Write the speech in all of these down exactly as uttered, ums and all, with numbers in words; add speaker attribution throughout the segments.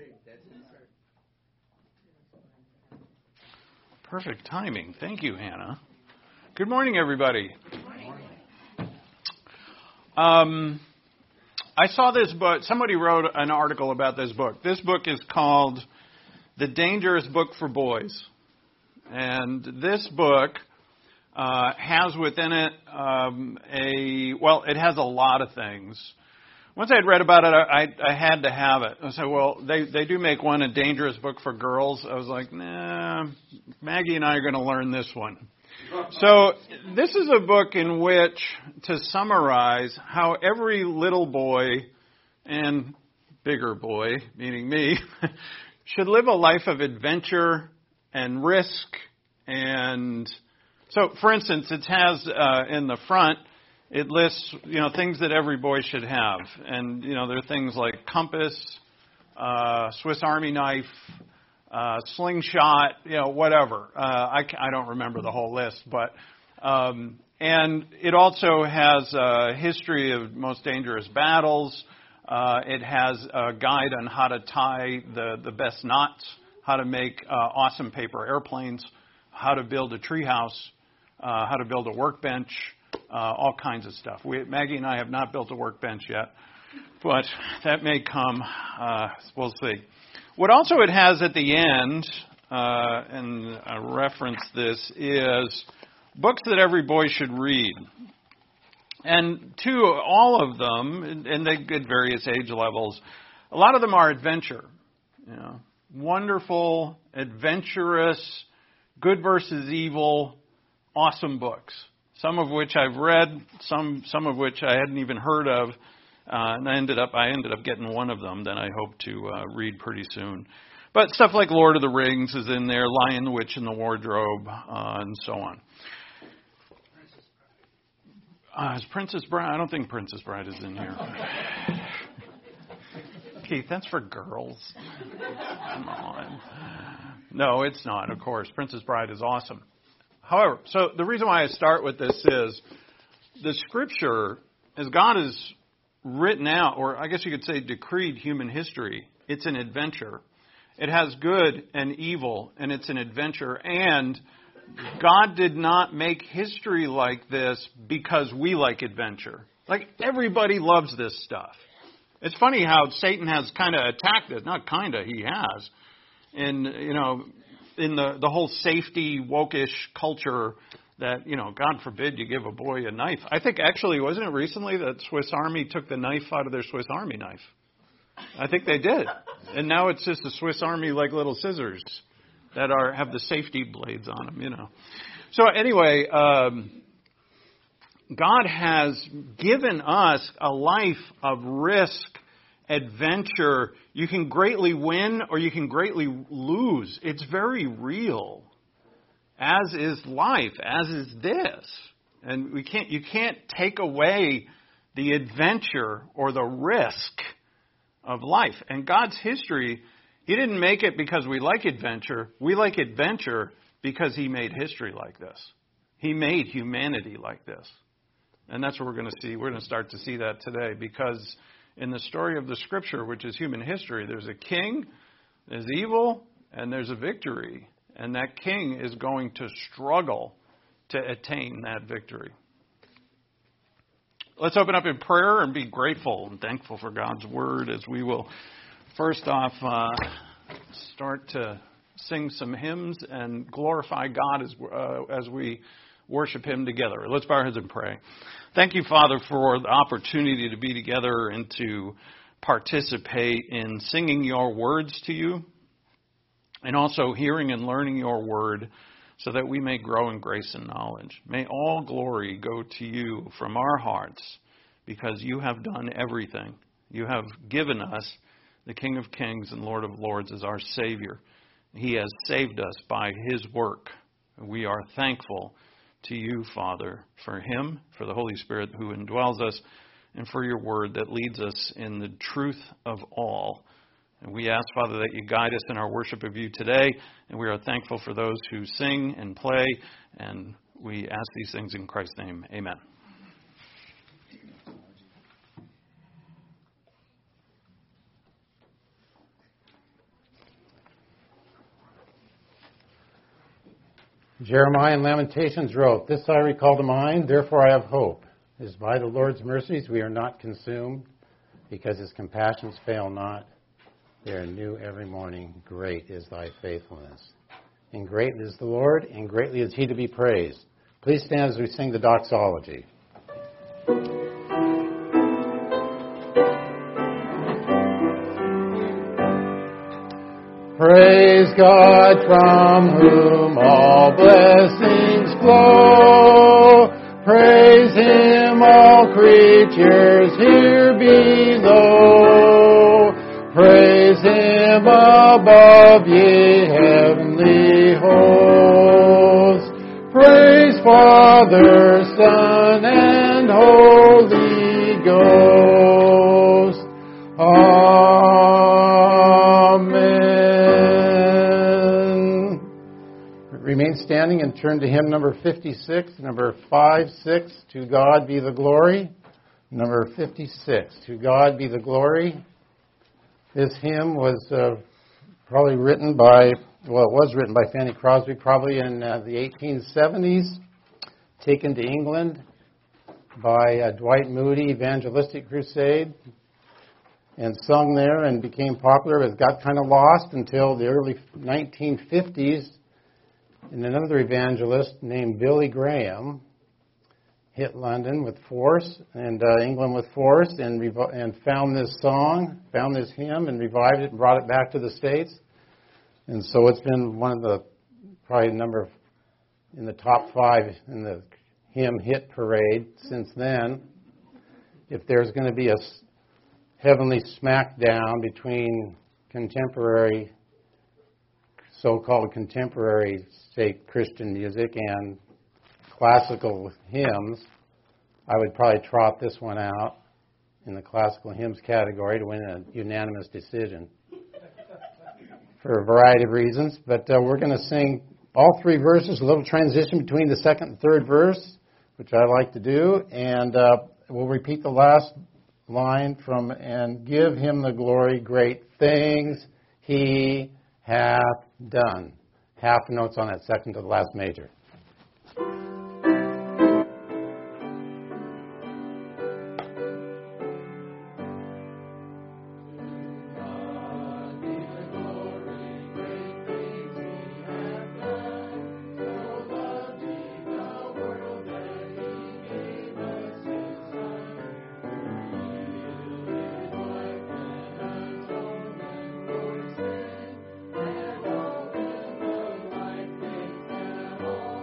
Speaker 1: Perfect timing. Thank you, Hannah. Good morning, everybody.
Speaker 2: Good morning.
Speaker 1: Um, I saw this book. Somebody wrote an article about this book. This book is called The Dangerous Book for Boys. And this book uh, has within it um, a, well, it has a lot of things. Once I had read about it, I, I had to have it. I said, well, they, they do make one, a dangerous book for girls. I was like, nah, Maggie and I are going to learn this one. So this is a book in which, to summarize, how every little boy and bigger boy, meaning me, should live a life of adventure and risk. And so, for instance, it has uh, in the front, it lists, you know, things that every boy should have. And, you know, there are things like compass, uh, Swiss Army knife, uh, slingshot, you know, whatever. Uh, I, I don't remember the whole list, but, um, and it also has a history of most dangerous battles. Uh, it has a guide on how to tie the, the best knots, how to make uh, awesome paper airplanes, how to build a treehouse, uh, how to build a workbench, Uh, all kinds of stuff. We, Maggie and I have not built a workbench yet, but that may come. Uh, we'll see. What also it has at the end, uh, and I reference this, is books that every boy should read. And to all of them, and they at various age levels, a lot of them are adventure. You know, wonderful, adventurous, good versus evil, awesome books. Some of which I've read, some some of which I hadn't even heard of, uh, and I ended up I ended up getting one of them that I hope to uh, read pretty soon. But stuff like Lord of the Rings is in there, Lion, the Witch, and the Wardrobe, uh, and so on. Uh, is Princess Bride? I don't think Princess Bride is in here. Keith, that's for girls. Come on. No, it's not. Of course, Princess Bride is awesome. However, so the reason why I start with this is the Scripture, as God has written out, or I guess you could say decreed human history, it's an adventure. It has good and evil, and it's an adventure. And God did not make history like this because we like adventure. Like, everybody loves this stuff. It's funny how Satan has kind of attacked it. Not kind of, he has. And, you know, in the, the whole safety, woke-ish culture that, you know, God forbid you give a boy a knife. I think actually, wasn't it recently that Swiss Army took the knife out of their Swiss Army knife? I think they did. And now it's just a Swiss Army like little scissors that are have the safety blades on them, you know. So anyway, um, God has given us a life of risk, adventure. You can greatly win or you can greatly lose. It's very real, as is life, as is this. And we can't, you can't take away the adventure or the risk of life. And God's history, He didn't make it because we like adventure. We like adventure because He made history like this. He made humanity like this. And that's what we're going to see. We're going to start to see that today, because in the story of the Scripture, which is human history, there's a king, there's evil, and there's a victory. And that king is going to struggle to attain that victory. Let's open up in prayer and be grateful and thankful for God's Word as we will first off uh, start to sing some hymns and glorify God as, uh, as we worship Him together. Let's bow our heads and pray. Thank you, Father, for the opportunity to be together and to participate in singing your words to you, and also hearing and learning your word so that we may grow in grace and knowledge. May all glory go to you from our hearts, because you have done everything. You have given us the King of Kings and Lord of Lords as our Savior. He has saved us by His work. We are thankful to you, Father, for Him, for the Holy Spirit who indwells us, and for your word that leads us in the truth of all. And we ask, Father, that you guide us in our worship of you today, and we are thankful for those who sing and play, and we ask these things in Christ's name. Amen.
Speaker 2: Jeremiah in Lamentations wrote, "This I recall to mind, therefore I have hope. It is by the Lord's mercies we are not consumed, because his compassions fail not. They are new every morning. Great is thy faithfulness." And great is the Lord, and greatly is he to be praised. Please stand as we sing the doxology. Praise God, from whom all blessings flow. Praise him, all creatures here below. Praise him above, ye heavenly hosts. Praise Father, Son, and Holy Ghost. Amen. Remain standing and turn to hymn number fifty-six, number five six, To God Be the Glory. Number fifty-six, To God Be the Glory. This hymn was uh, probably written by, well, it was written by Fanny Crosby probably in uh, the eighteen seventies, taken to England by uh, Dwight Moody Evangelistic Crusade, and sung there and became popular. It got kind of lost until the early nineteen fifties, and another evangelist named Billy Graham hit London with force and uh, England with force, and revo- and found this song, found this hymn, and revived it and brought it back to the States. And so it's been one of the probably number in the top five in the hymn hit parade since then. If there's going to be a heavenly smackdown between contemporary, so-called contemporary, say, Christian music and classical hymns, I would probably trot this one out in the classical hymns category to win a unanimous decision for a variety of reasons. But uh, we're going to sing all three verses, a little transition between the second and third verse, which I like to do, and uh, we'll repeat the last line from, "And give him the glory, great things he hath done." Half notes on that second to the last major.
Speaker 3: All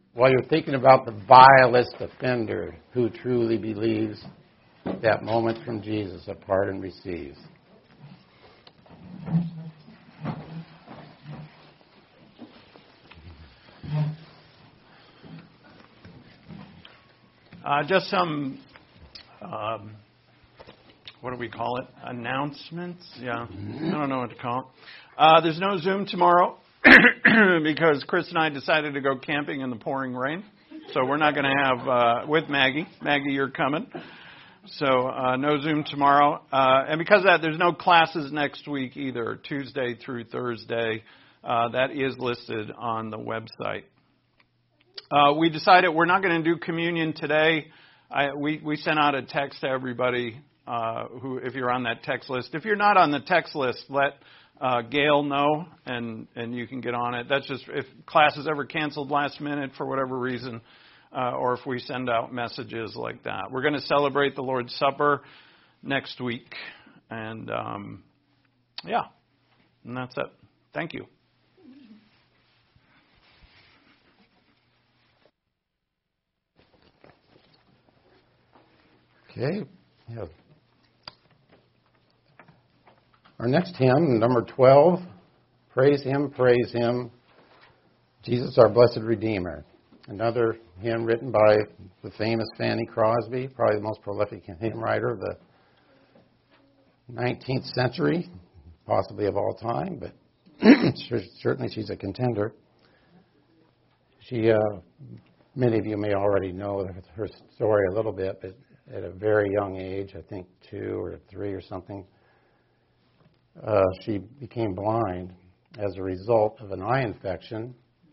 Speaker 2: while you're thinking about the vilest offender who truly believes that moment from Jesus, a pardon receives.
Speaker 1: Uh, just some, um, what do we call it? Announcements? Yeah, I don't know what to call it. Uh, there's no Zoom tomorrow because Chris and I decided to go camping in the pouring rain. So we're not going to have, uh, with Maggie. Maggie, you're coming. So uh, no Zoom tomorrow. Uh, and because of that, there's no classes next week either, Tuesday through Thursday. Uh, that is listed on the website. Uh, we decided we're not going to do communion today. I, we, we sent out a text to everybody uh, who, if you're on that text list. If you're not on the text list, let uh, Gail know, and, and you can get on it. That's just if class is ever canceled last minute for whatever reason, uh, or if we send out messages like that. We're going to celebrate the Lord's Supper next week. And, um, yeah, and that's it. Thank you.
Speaker 2: Okay. Yeah. Our next hymn, number twelve, Praise Him, Praise Him, Jesus our Blessed Redeemer. Another hymn written by the famous Fanny Crosby, probably the most prolific hymn writer of the nineteenth century, possibly of all time, but certainly she's a contender. She, uh, many of you may already know her story a little bit, but at a very young age, I think two or three or something, uh, she became blind as a result of an eye infection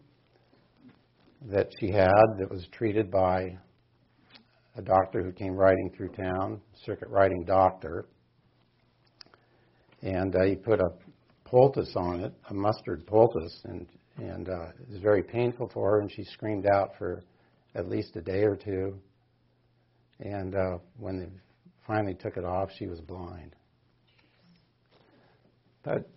Speaker 2: that she had that was treated by a doctor who came riding through town, circuit riding doctor. And uh, he put a poultice on it, a mustard poultice, and, and uh, it was very painful for her, and she screamed out for at least a day or two. And uh, when they finally took it off, she was blind. But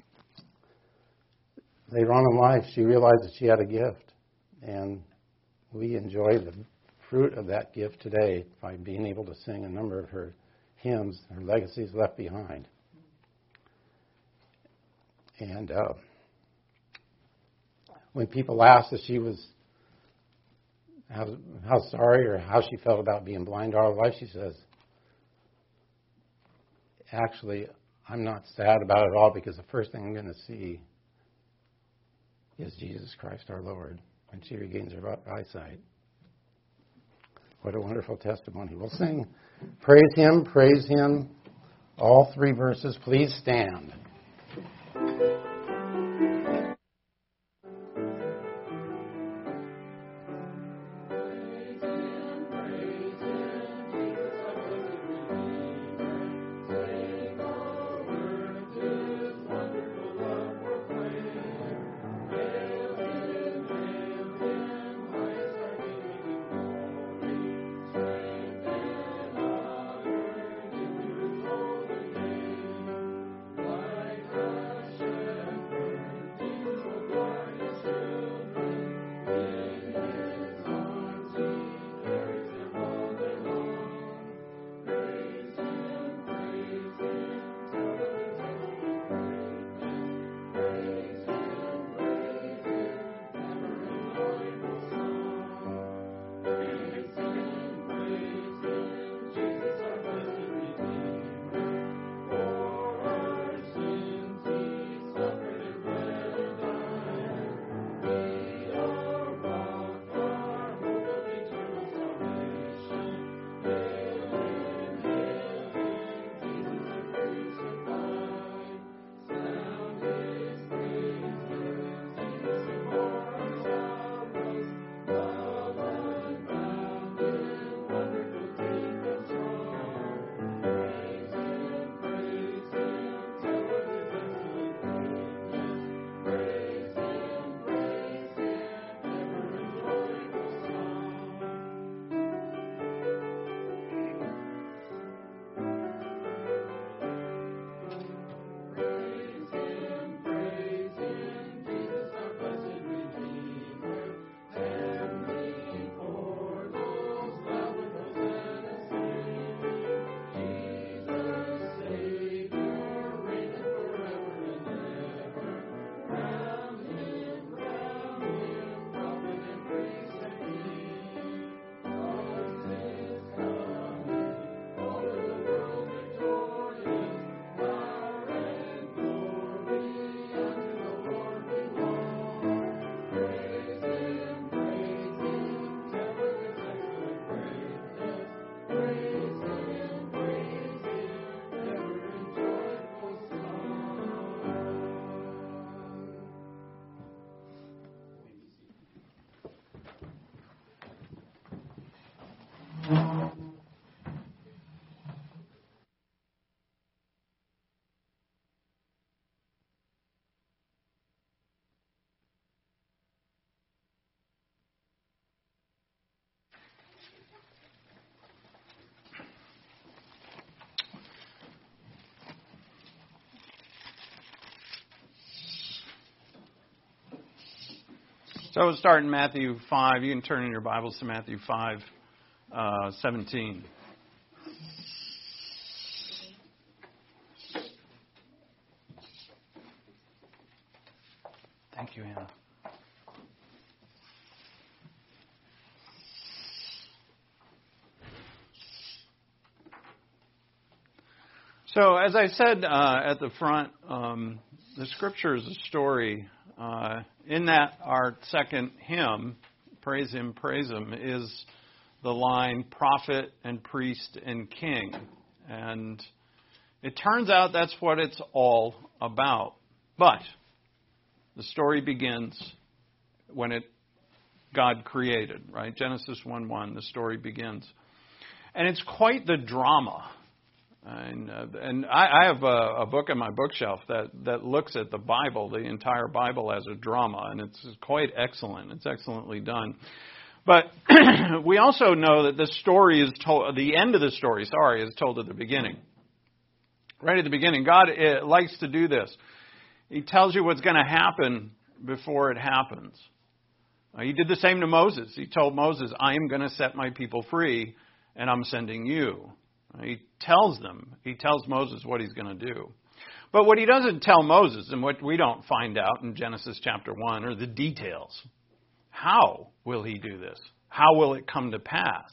Speaker 2: later on in life, she realized that she had a gift. And we enjoy the fruit of that gift today by being able to sing a number of her hymns, her legacies left behind. And uh, when people asked if she was How, how sorry or how she felt about being blind all her life, she says, actually, I'm not sad about it all because the first thing I'm going to see is Jesus Christ our Lord when she regains her eyesight. What a wonderful testimony. We'll sing Praise Him, Praise Him, all three verses. Please stand.
Speaker 3: Why
Speaker 1: So we'll start in Matthew five. You can turn in your Bibles to Matthew five, uh, seventeen. Thank you, Anna. So, as I said uh, at the front, um, the Scripture is a story. Uh, in that, our second hymn, Praise Him, Praise Him, is the line prophet and priest and king. And it turns out that's what it's all about. But the story begins when it God created, right? Genesis one one, the story begins. And it's quite the drama. And, uh, and I, I have a, a book on my bookshelf that, that looks at the Bible, the entire Bible, as a drama, and it's quite excellent. It's excellently done. But we also know that the story is told, the end of the story, sorry, is told at the beginning. Right at the beginning. God uh, likes to do this. He tells you what's going to happen before it happens. Uh, he did the same to Moses. He told Moses, I am going to set my people free, and I'm sending you. He tells them, he tells Moses what he's going to do. But what he doesn't tell Moses, and what we don't find out in Genesis chapter one, are the details. How will he do this? How will it come to pass?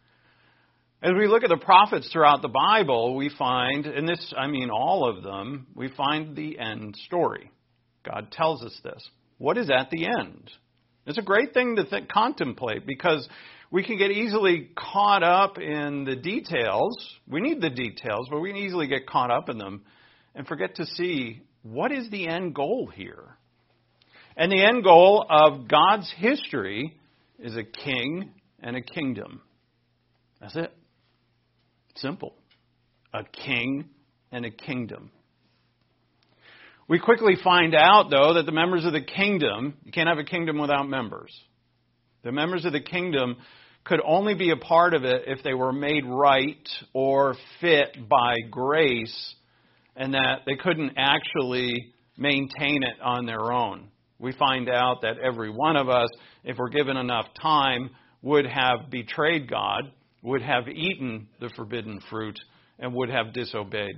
Speaker 1: As we look at the prophets throughout the Bible, we find, and this, I mean all of them, we find the end story. God tells us this. What is at the end? It's a great thing to th- contemplate, because we can get easily caught up in the details. We need the details, but we can easily get caught up in them and forget to see what is the end goal here. And the end goal of God's history is a king and a kingdom. That's it. Simple. A king and a kingdom. We quickly find out, though, that the members of the kingdom, you can't have a kingdom without members. The members of the kingdom could only be a part of it if they were made right or fit by grace, and that they couldn't actually maintain it on their own. We find out that every one of us, if we're given enough time, would have betrayed God, would have eaten the forbidden fruit, and would have disobeyed.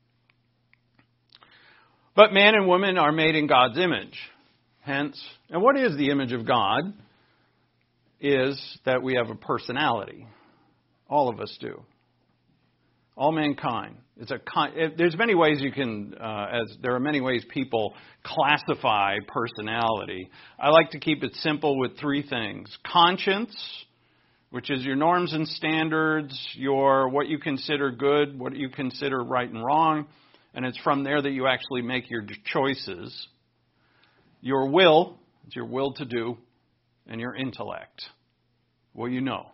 Speaker 1: But man and woman are made in God's image. Hence, and what is the image of God? Is that we have a personality. All of us do. All mankind. It's a. It, there's many ways you can. Uh, as there are many ways people classify personality. I like to keep it simple with three things: conscience, which is your norms and standards, your what you consider good, what you consider right and wrong, and it's from there that you actually make your choices. Your will, it's your will to do. And your intellect. Well, you know.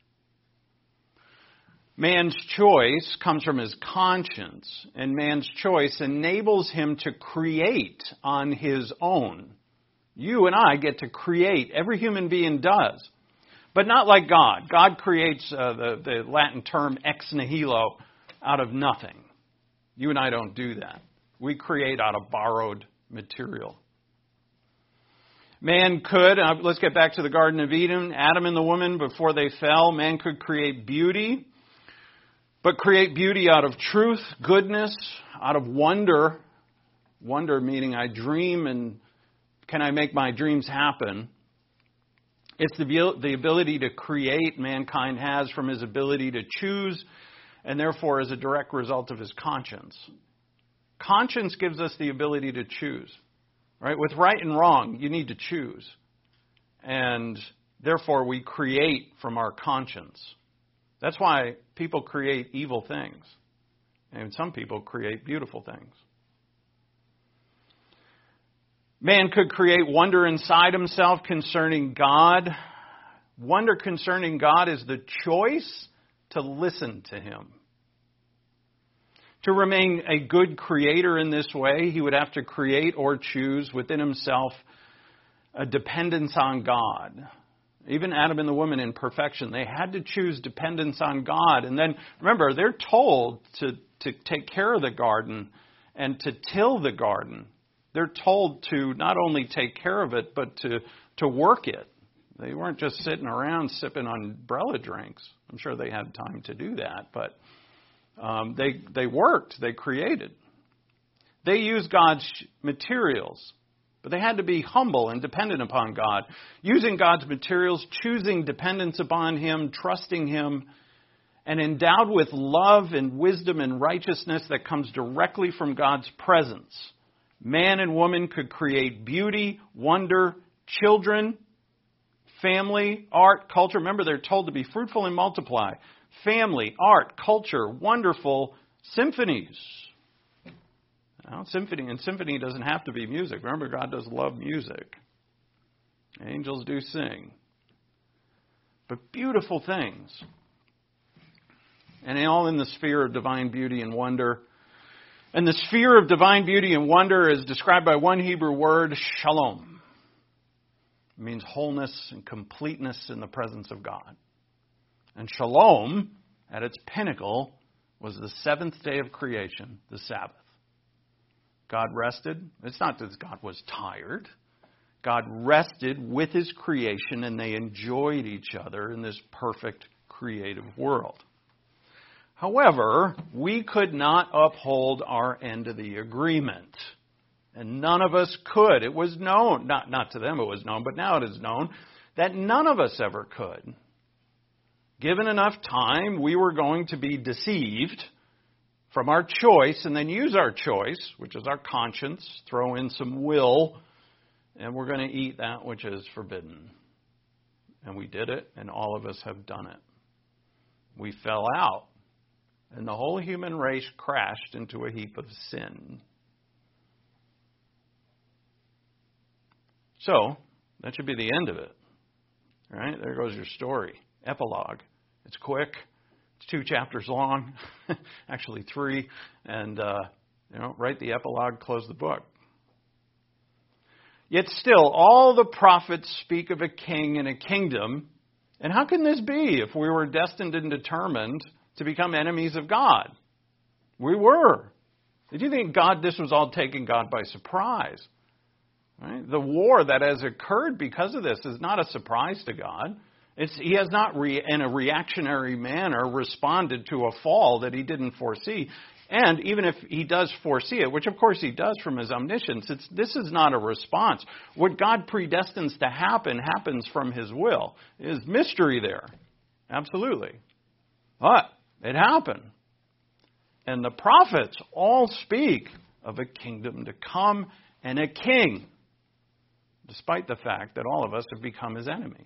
Speaker 1: Man's choice comes from his conscience, and man's choice enables him to create on his own. You and I get to create. Every human being does. But not like God. God creates uh, the, the Latin term ex nihilo out of nothing. You and I don't do that. We create out of borrowed material. Man could, uh, let's get back to the Garden of Eden, Adam and the woman, before they fell, man could create beauty, but create beauty out of truth, goodness, out of wonder. Wonder meaning I dream, and can I make my dreams happen? It's the, the ability to create mankind has from his ability to choose, and therefore is a direct result of his conscience. Conscience gives us the ability to choose. Right? With right and wrong, you need to choose. And therefore, we create from our conscience. That's why people create evil things. And some people create beautiful things. Man could create wonder inside himself concerning God. Wonder concerning God is the choice to listen to Him. To remain a good creator in this way, he would have to create or choose within himself a dependence on God. Even Adam and the woman in perfection, they had to choose dependence on God. And then, remember, they're told to, to take care of the garden and to till the garden. They're told to not only take care of it, but to, to work it. They weren't just sitting around sipping umbrella drinks. I'm sure they had time to do that, but um, they they worked, they created. They used God's materials, but they had to be humble and dependent upon God. Using God's materials, choosing dependence upon Him, trusting Him, and endowed with love and wisdom and righteousness that comes directly from God's presence. Man and woman could create beauty, wonder, children, family, art, culture. Remember, they're told to be fruitful and multiply. Family, art, culture, wonderful symphonies. Now, symphony, and symphony doesn't have to be music. Remember, God does love music. Angels do sing. But beautiful things. And all in the sphere of divine beauty and wonder. And the sphere of divine beauty and wonder is described by one Hebrew word, shalom. It means wholeness and completeness in the presence of God. And shalom, at its pinnacle, was the seventh day of creation, the Sabbath. God rested. It's not that God was tired. God rested with His creation, and they enjoyed each other in this perfect creative world. However, we could not uphold our end of the agreement. And none of us could. It was known, not, not to them it was known, but now it is known, that none of us ever could. Given enough time, we were going to be deceived from our choice, and then use our choice, which is our conscience, throw in some will, and we're going to eat that which is forbidden. And we did it, and all of us have done it. We fell out, and the whole human race crashed into a heap of sin. So, that should be the end of it. All right, there goes your story. Epilogue. It's quick. It's two chapters long. Actually three. And, uh, you know, write the epilogue, close the book. Yet still, all the prophets speak of a king and a kingdom. And how can this be if we were destined and determined to become enemies of God? We were. Did you think God, this was all taking God by surprise? Right? The war that has occurred because of this is not a surprise to God. It's, he has not, re, in a reactionary manner, responded to a fall that He didn't foresee. And even if He does foresee it, which of course He does from His omniscience, it's, this is not a response. What God predestines to happen happens from His will. There's mystery there. Absolutely. But it happened. And the prophets all speak of a kingdom to come and a king, despite the fact that all of us have become His enemies.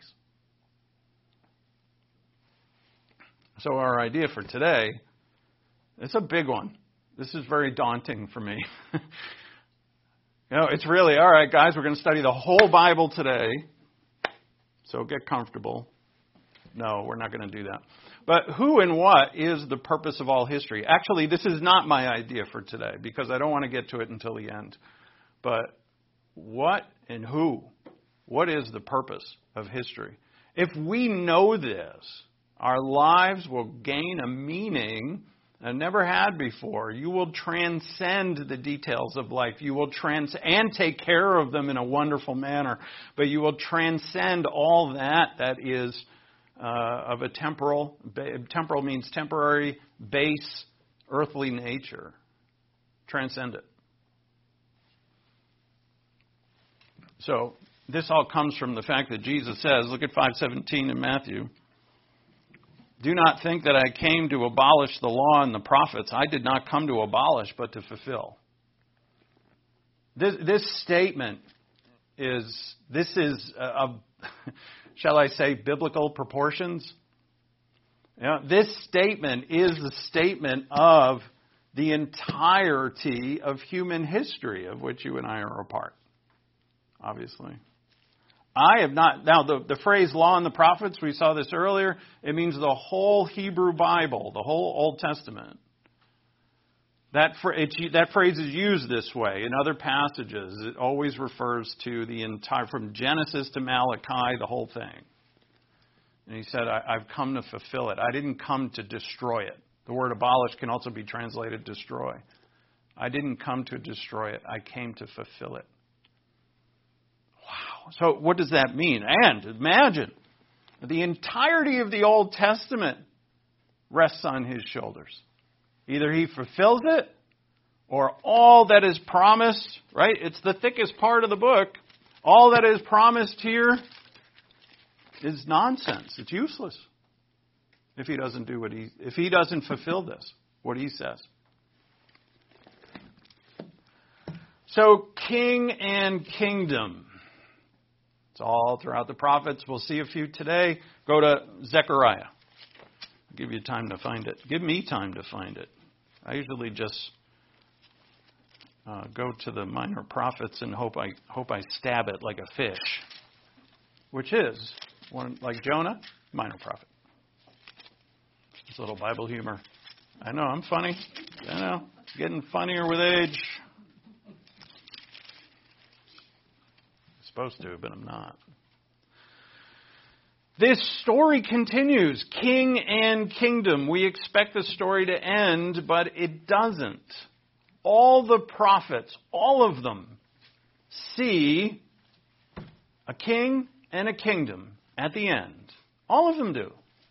Speaker 1: So our idea for today, it's a big one. This is very daunting for me. You know, it's really, all right, guys, we're going to study the whole Bible today. So get comfortable. No, we're not going to do that. But who and what is the purpose of all history? Actually, this is not my idea for today, because I don't want to get to it until the end. But what and who? What is the purpose of history? If we know this, our lives will gain a meaning I never had before. You will transcend the details of life. You will trans and take care of them in a wonderful manner. But you will transcend all that that is uh, of a temporal. Temporal means temporary, base, earthly nature. Transcend it. So this all comes from the fact that Jesus says, look at five seventeen in Matthew. Do not think that I came to abolish the law and the prophets. I did not come to abolish, but to fulfill. This, this statement is, this is, a, a, shall I say, biblical proportions. You know, this statement is the statement of the entirety of human history, of which you and I are a part, obviously. I have not, now the, the phrase law and the prophets, we saw this earlier, it means the whole Hebrew Bible, the whole Old Testament. That, it, that phrase is used this way in other passages. It always refers to the entire, from Genesis to Malachi, the whole thing. And He said, I, I've come to fulfill it. I didn't come to destroy it. The word abolish can also be translated destroy. I didn't come to destroy it. I came to fulfill it. Wow. So what does that mean? And imagine, the entirety of the Old Testament rests on his shoulders. Either he fulfills it, or all that is promised, right? It's the thickest part of the book. All that is promised here is nonsense. It's useless if he doesn't do what he, if he doesn't fulfill this, what he says. So, king and kingdom. It's all throughout the prophets. We'll see a few today. Go to Zechariah. I'll give you time to find it. Give me time to find it. I usually just uh, go to the minor prophets and hope I hope I stab it like a fish, which is one like Jonah, minor prophet. It's a little Bible humor. I know I'm funny. I know, getting funnier with age. Supposed to, but I'm not. This story continues, king and kingdom. We expect the story to end, but it doesn't. All the prophets, all of them, see a king and a kingdom at the end. All of them do.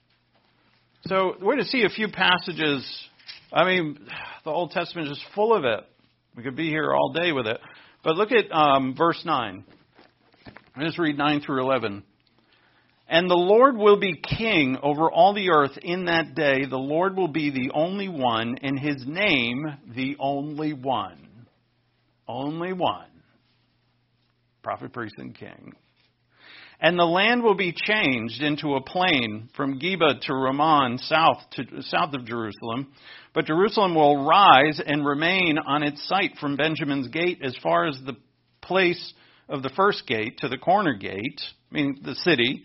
Speaker 1: So we're going to see a few passages. I mean, the Old Testament is just full of it. We could be here all day with it. But look at um, verse nine. Let's read nine through eleven. And the Lord will be king over all the earth in that day. The Lord will be the only one, and his name the only one. Only one. Prophet, priest, and king. And the land will be changed into a plain from Geba to Ramon, south to south of Jerusalem. But Jerusalem will rise and remain on its site from Benjamin's gate as far as the place of the first gate to the corner gate, meaning the city,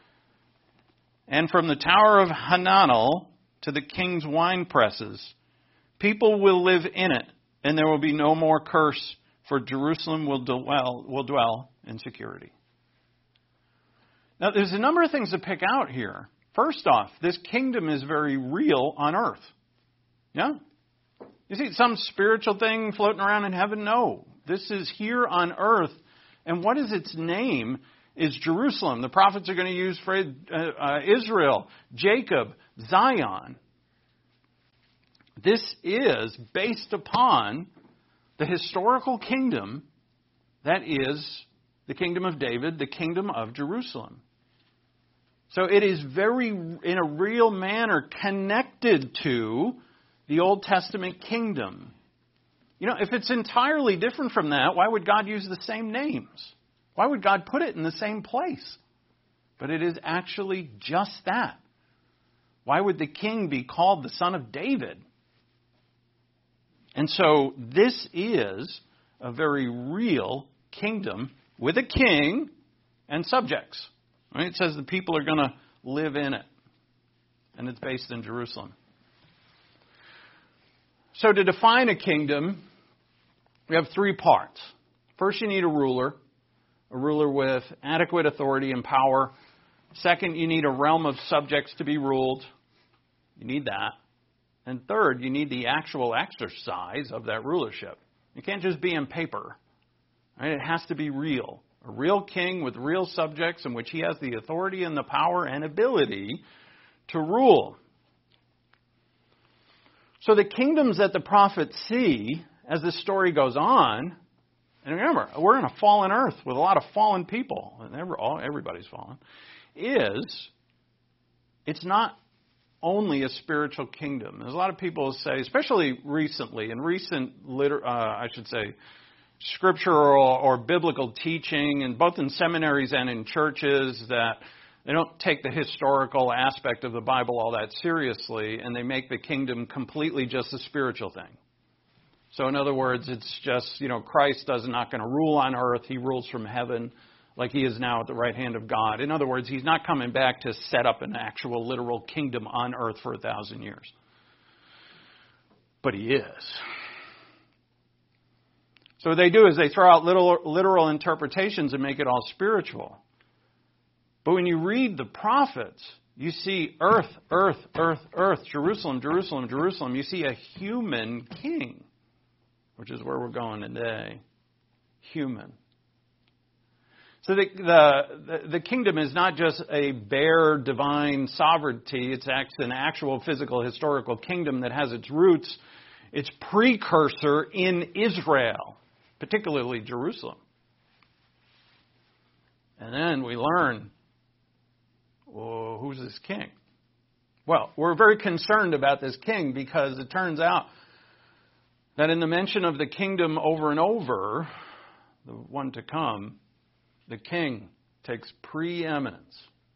Speaker 1: and from the tower of Hananel to the king's wine presses. People will live in it, and there will be no more curse, for Jerusalem will dwell, will dwell in security. Now, there's a number of things to pick out here. First off, this kingdom is very real on earth. Yeah? You see some spiritual thing floating around in heaven? No. This is here on earth. And what is its name is Jerusalem. The prophets are going to use for uh, uh, Israel, Jacob, Zion. This is based upon the historical kingdom that is the kingdom of David, the kingdom of Jerusalem. So it is very, in a real manner, connected to the Old Testament kingdom. You know, if it's entirely different from that, why would God use the same names? Why would God put it in the same place? But it is actually just that. Why would the king be called the son of David? And so this is a very real kingdom with a king and subjects. Right? It says the people are going to live in it. And it's based in Jerusalem. So to define a kingdom, we have three parts. First, you need a ruler. A ruler with adequate authority and power. Second, you need a realm of subjects to be ruled. You need that. And third, you need the actual exercise of that rulership. It can't just be in paper. Right? It has to be real. A real king with real subjects in which he has the authority and the power and ability to rule. So the kingdoms that the prophets see as the story goes on. And remember, we're in a fallen earth with a lot of fallen people, and everybody's fallen, is it's not only a spiritual kingdom. There's a lot of people who say, especially recently, in recent, liter- uh, I should say, scriptural or biblical teaching, and both in seminaries and in churches, that they don't take the historical aspect of the Bible all that seriously, and they make the kingdom completely just a spiritual thing. So in other words, it's just, you know, Christ is not going to rule on earth. He rules from heaven like he is now at the right hand of God. In other words, he's not coming back to set up an actual literal kingdom on earth for a thousand years. But he is. So what they do is they throw out little, literal interpretations and make it all spiritual. But when you read the prophets, you see earth, earth, earth, earth, Jerusalem, Jerusalem, Jerusalem. You see a human king. which is where we're going today. Human. So the, the, the kingdom is not just a bare divine sovereignty. It's an actual physical historical kingdom that has its roots, its precursor in Israel, particularly Jerusalem. And then we learn, well, who's this king? Well, we're very concerned about this king because it turns out that in the mention of the kingdom over and over, the one to come, the king takes preeminence.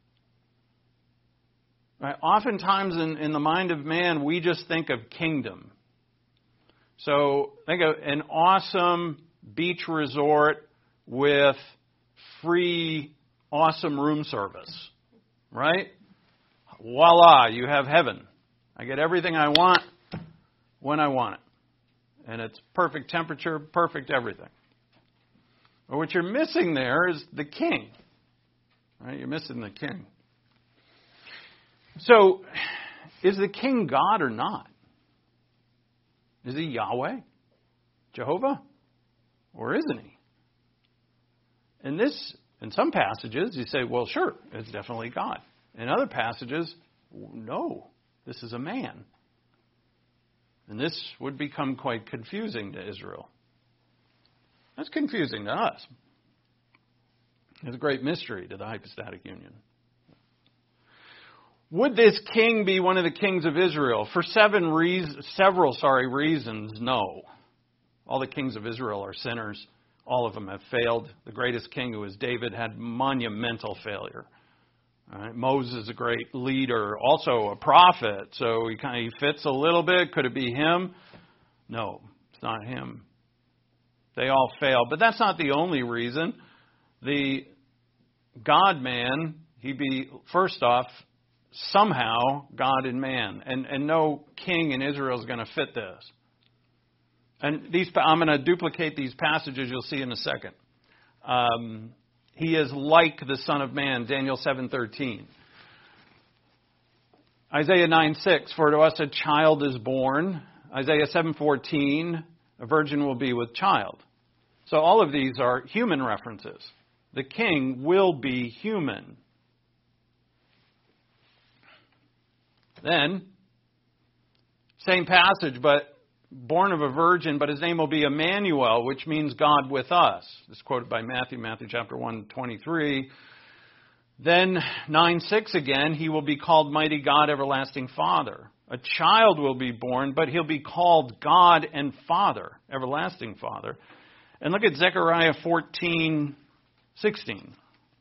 Speaker 1: Right? Oftentimes in, in the mind of man, we just think of kingdom. So think of an awesome beach resort with free, awesome room service. Right? Voila, you have heaven. I get everything I want when I want it. And it's perfect temperature, perfect everything. But what you're missing there is the king. Right? You're missing the king. So, is the king God or not? Is he Yahweh? Jehovah? Or isn't he? In this, in some passages, you say, well, sure, it's definitely God. In other passages, no, this is a man. And this would become quite confusing to Israel. That's confusing to us. It's a great mystery to the hypostatic union. Would this king be one of the kings of Israel? For seven reasons, several sorry reasons, no. All the kings of Israel are sinners. All of them have failed. The greatest king, who was David, had monumental failure. All right. Moses is a great leader, also a prophet, so he kind of he fits a little bit. Could it be him? No, it's not him. They all fail. But that's not the only reason. The God-man, he'd be, first off, somehow God and man. And, and no king in Israel is going to fit this. And these, I'm going to duplicate these passages you'll see in a second. Um, he is like the Son of Man, Daniel seven thirteen. Isaiah nine six, for to us a child is born. Isaiah seven fourteen, a virgin will be with child. So all of these are human references. The king will be human. Then, same passage, but born of a virgin, but his name will be Emmanuel, which means God with us. This is quoted by Matthew, Matthew chapter one, twenty-three. Then nine six again, he will be called Mighty God, Everlasting Father. A child will be born, but he'll be called God and Father, Everlasting Father. And look at Zechariah fourteen sixteen.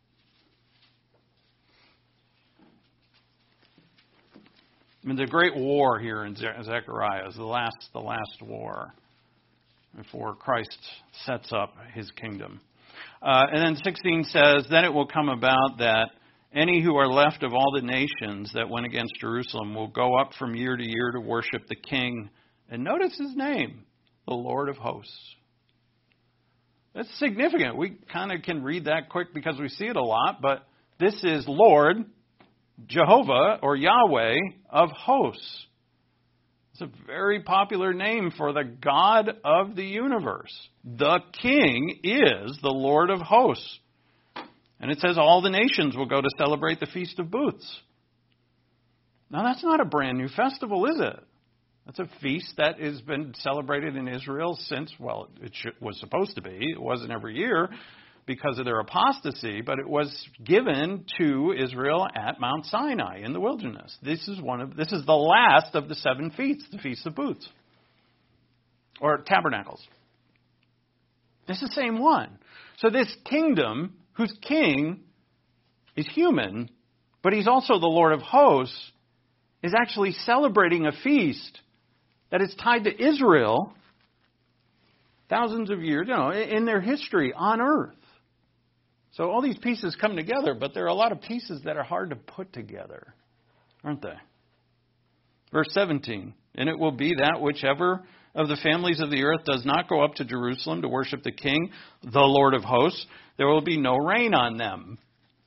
Speaker 1: I mean, the great war here in Zechariah is the last, the last war before Christ sets up his kingdom. Uh, and then sixteen says, then it will come about that any who are left of all the nations that went against Jerusalem will go up from year to year to worship the King. And notice his name, the Lord of Hosts. That's significant. We kind of can read that quick because we see it a lot, but this is Lord, Jehovah, or Yahweh of hosts. It's a very popular name for the God of the universe. The King is the Lord of hosts. And it says all the nations will go to celebrate the Feast of Booths. Now, that's not a brand new festival, is it? That's a feast that has been celebrated in Israel since, well, it was supposed to be. It wasn't every year because of their apostasy, but it was given to Israel at Mount Sinai in the wilderness. This is one of this is the last of the seven feasts, the Feast of Booths, or tabernacles. It's the same one. So this kingdom, whose king is human, but he's also the Lord of hosts, is actually celebrating a feast that is tied to Israel thousands of years, you know, in their history on earth. So all these pieces come together, but there are a lot of pieces that are hard to put together, aren't they? Verse seventeen, and it will be that whichever of the families of the earth does not go up to Jerusalem to worship the King, the Lord of hosts, there will be no rain on them.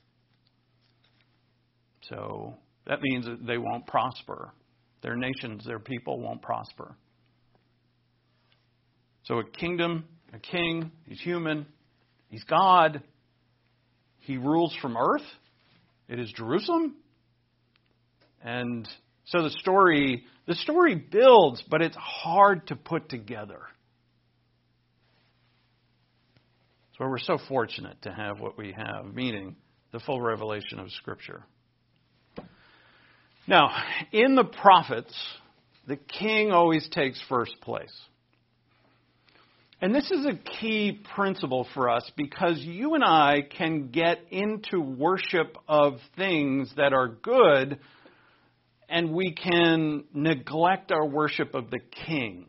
Speaker 1: So that means that they won't prosper. Their nations, their people won't prosper. So a kingdom, a king, he's human, he's God. He rules from earth. It is Jerusalem. And so the story, the story builds, but it's hard to put together. That's why we're so fortunate to have what we have, meaning the full revelation of Scripture. Now, in the prophets, the king always takes first place. And this is a key principle for us because you and I can get into worship of things that are good, and we can neglect our worship of the king.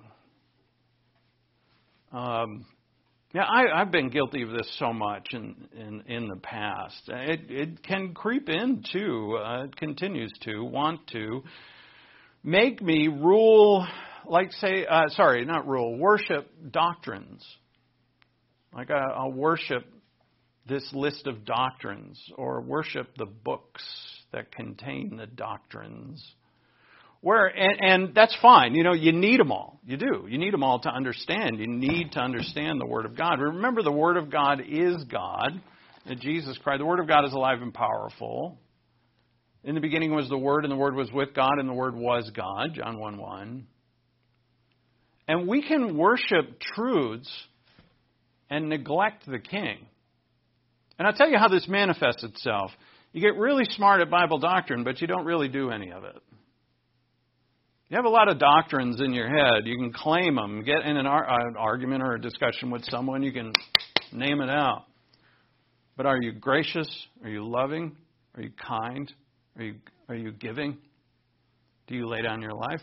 Speaker 1: Um, yeah, I, I've been guilty of this so much in, in, in the past. It, it can creep in, too. Uh, it continues to, want to, make me rule, like say, uh, sorry, not rule, worship doctrines. Like I, I'll worship this list of doctrines or worship the books that contain the doctrines. Where and, and that's fine. You know, you need them all. You do. You need them all to understand. You need to understand the Word of God. Remember, the Word of God is God. And Jesus Christ, the Word of God is alive and powerful. In the beginning was the Word, and the Word was with God, and the Word was God. John one one. And we can worship truths and neglect the King. And I'll tell you how this manifests itself. You get really smart at Bible doctrine, but you don't really do any of it. You have a lot of doctrines in your head. You can claim them, get in an, ar- an argument or a discussion with someone. You can name it out. But are you gracious? Are you loving? Are you kind? Are you are you giving? Do you lay down your life?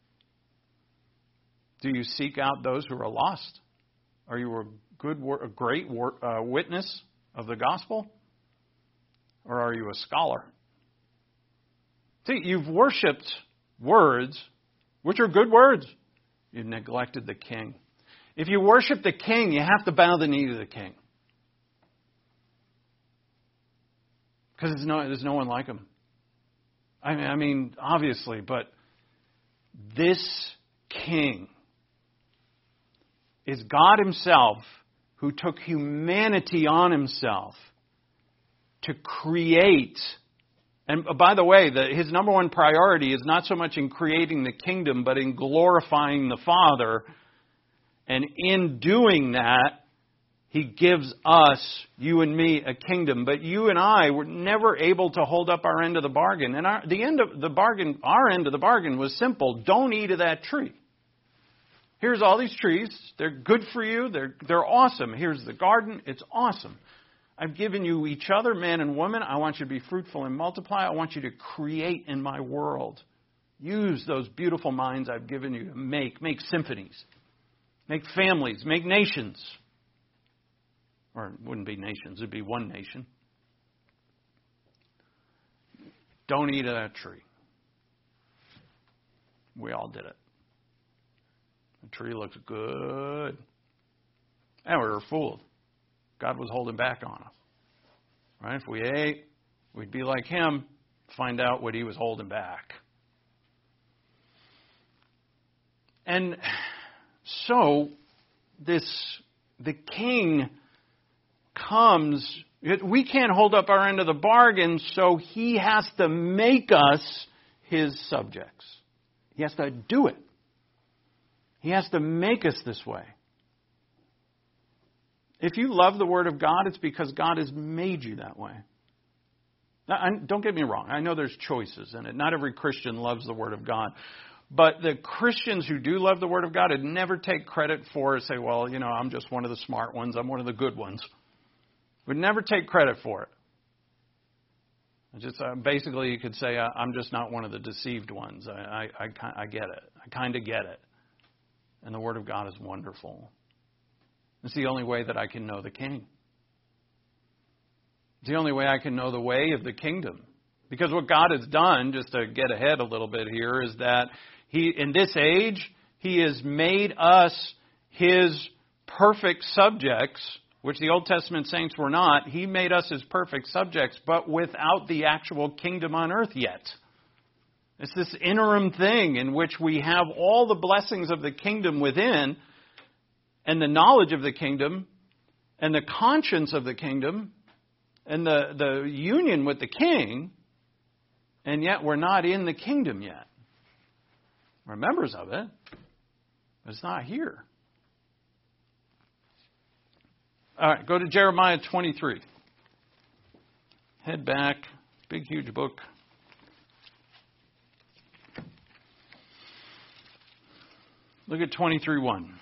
Speaker 1: Do you seek out those who are lost? Are you a good, a great uh, witness of the gospel? Or are you a scholar? See, you've worshipped words, which are good words. You've neglected the king. If you worship the king, you have to bow the knee to the king. Because there's no, there's no one like him. I mean, I mean, obviously, but this king is God himself who took humanity on himself to create. And by the way, the, his number one priority is not so much in creating the kingdom, but in glorifying the Father. And in doing that, he gives us, you and me, a kingdom. But you and I were never able to hold up our end of the bargain. And our, the end of the bargain, our end of the bargain was simple. Don't eat of that tree. Here's all these trees. They're good for you. They're, they're awesome. Here's the garden. It's awesome. I've given you each other, man and woman. I want you to be fruitful and multiply. I want you to create in my world. Use those beautiful minds I've given you to make. Make symphonies. Make families. Make nations. Or it wouldn't be nations. It would be one nation. Don't eat of that tree. We all did it. The tree looks good. And we were fooled. God was holding back on us. Right? If we ate, we'd be like him, find out what he was holding back. And so this the king comes, we can't hold up our end of the bargain, so he has to make us his subjects. He has to do it. He has to make us this way. If you love the Word of God, it's because God has made you that way. Now, don't get me wrong. I know there's choices in it. Not every Christian loves the Word of God. But the Christians who do love the Word of God would never take credit for it, say, well, you know, I'm just one of the smart ones. I'm one of the good ones. Would never take credit for it. Just uh, basically, you could say, I'm just not one of the deceived ones. I, I, I, I get it. I kind of get it. And the Word of God is wonderful. It's the only way that I can know the King. It's the only way I can know the way of the kingdom. Because what God has done, just to get ahead a little bit here, is that He, in this age, He has made us His perfect subjects, which the Old Testament saints were not. He made us His perfect subjects, but without the actual kingdom on earth yet. It's this interim thing in which we have all the blessings of the kingdom within, and the knowledge of the kingdom and the conscience of the kingdom and the, the union with the king, and yet we're not in the kingdom yet. We're members of it, but it's not here. All right, go to Jeremiah twenty-three. Head back. Big, huge book. Look at twenty-three one.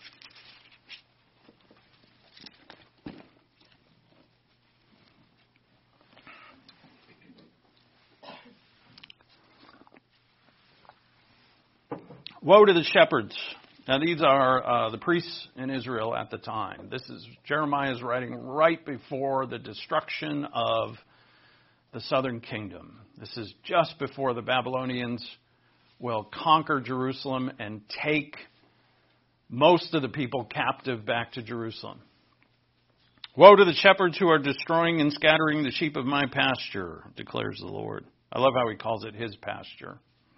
Speaker 1: Woe to the shepherds. Now these are uh, the priests in Israel at the time. This is Jeremiah's writing right before the destruction of the southern kingdom. This is just before the Babylonians will conquer Jerusalem and take most of the people captive back to Jerusalem. Woe to the shepherds who are destroying and scattering the sheep of my pasture, declares the Lord. I love how he calls it his pasture.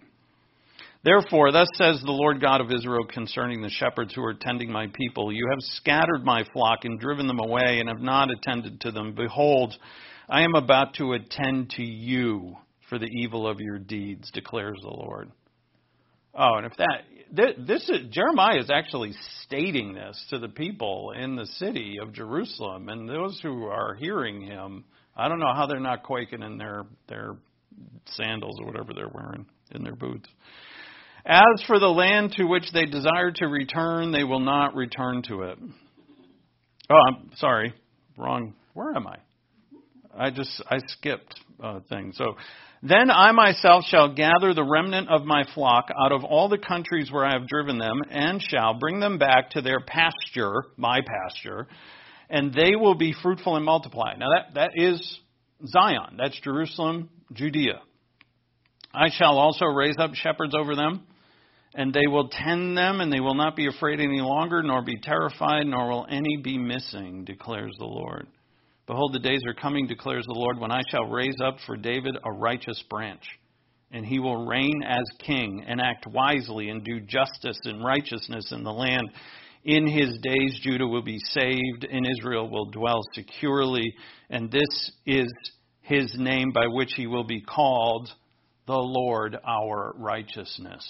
Speaker 1: Therefore, thus says the Lord God of Israel concerning the shepherds who are tending my people, you have scattered my flock and driven them away and have not attended to them. Behold, I am about to attend to you for the evil of your deeds, declares the Lord. Oh, and if that, this is, Jeremiah is actually stating this to the people in the city of Jerusalem, and those who are hearing him, I don't know how they're not quaking in their, their sandals or whatever they're wearing, in their boots. As for the land to which they desire to return, they will not return to it. Oh, I'm sorry. Wrong. Where am I? I just, I skipped a thing. So, then I myself shall gather the remnant of my flock out of all the countries where I have driven them, and shall bring them back to their pasture, my pasture, and they will be fruitful and multiply. Now that, that is Zion. That's Jerusalem, Judea. I shall also raise up shepherds over them, and they will tend them, and they will not be afraid any longer, nor be terrified, nor will any be missing, declares the Lord. Behold, the days are coming, declares the Lord, when I shall raise up for David a righteous branch, and he will reign as king, and act wisely, and do justice and righteousness in the land. In his days Judah will be saved, and Israel will dwell securely, and this is his name by which he will be called, the Lord our righteousness.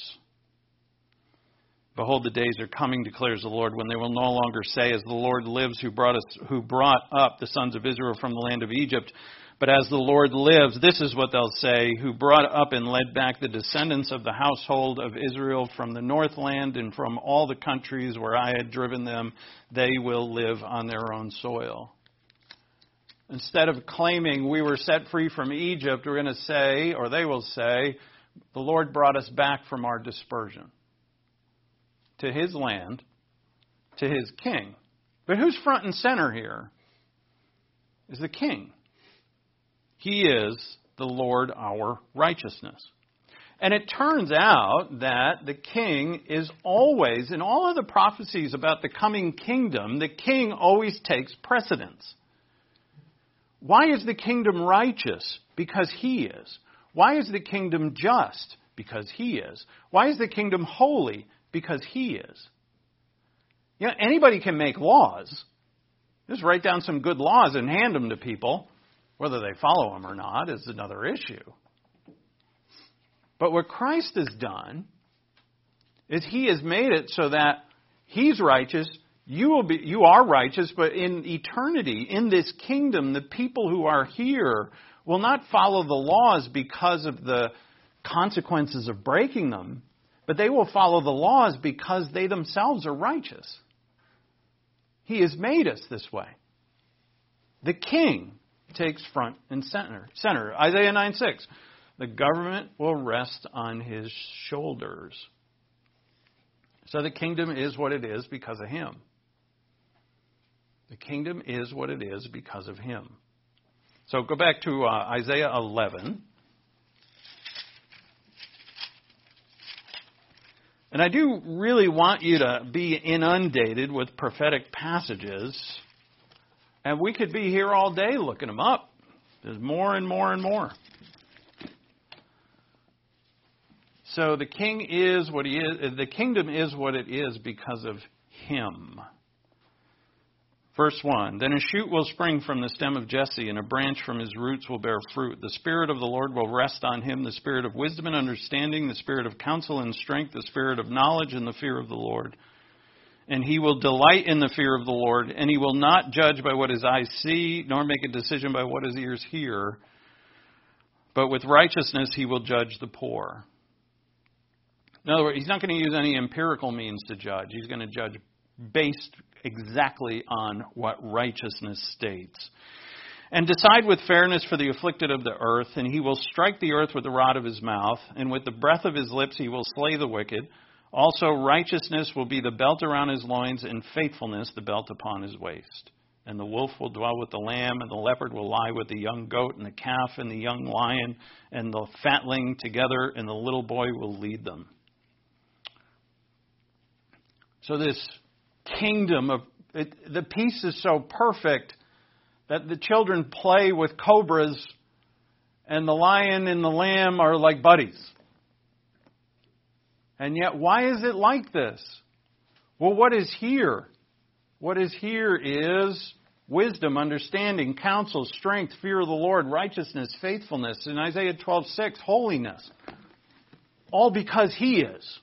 Speaker 1: Behold, the days are coming, declares the Lord, when they will no longer say, as the Lord lives, who brought us, who brought up the sons of Israel from the land of Egypt, but as the Lord lives, this is what they'll say, who brought up and led back the descendants of the household of Israel from the northland and from all the countries where I had driven them. They will live on their own soil. Instead of claiming we were set free from Egypt, we're going to say, or they will say, the Lord brought us back from our dispersion to his land, to his king. But who's front and center here is the king. He is the Lord our righteousness. And it turns out that the king is always, in all of the prophecies about the coming kingdom, the king always takes precedence. Why is the kingdom righteous? Because he is. Why is the kingdom just? Because he is. Why is the kingdom holy? Because he is. You know, anybody can make laws. Just write down some good laws and hand them to people. Whether they follow them or not is another issue. But what Christ has done is he has made it so that he's righteous, you will be, you are righteous, but in eternity, in this kingdom, the people who are here will not follow the laws because of the consequences of breaking them, but they will follow the laws because they themselves are righteous. He has made us this way. The king takes front and center. Center. Isaiah nine six. The government will rest on his shoulders. So the kingdom is what it is because of him. The kingdom is what it is because of him. So go back to uh, Isaiah eleven. And I do really want you to be inundated with prophetic passages. And we could be here all day looking them up. There's more and more and more. So the king is what he is. The kingdom is what it is because of him. Verse one, then a shoot will spring from the stem of Jesse, and a branch from his roots will bear fruit. The Spirit of the Lord will rest on him, the Spirit of wisdom and understanding, the Spirit of counsel and strength, the Spirit of knowledge and the fear of the Lord. And he will delight in the fear of the Lord, and he will not judge by what his eyes see, nor make a decision by what his ears hear. But with righteousness he will judge the poor. In other words, he's not going to use any empirical means to judge. He's going to judge based exactly on what righteousness states. And decide with fairness for the afflicted of the earth, and he will strike the earth with the rod of his mouth, and with the breath of his lips he will slay the wicked. Also righteousness will be the belt around his loins, and faithfulness the belt upon his waist. And the wolf will dwell with the lamb, and the leopard will lie with the young goat, and the calf and the young lion, and the fatling together, and the little boy will lead them. So this kingdom of it, the peace is so perfect that the children play with cobras, and the lion and the lamb are like buddies. And yet, why is it like this? Well, what is here? What is here is wisdom, understanding, counsel, strength, fear of the Lord, righteousness, faithfulness. In Isaiah twelve six, holiness. All because He is.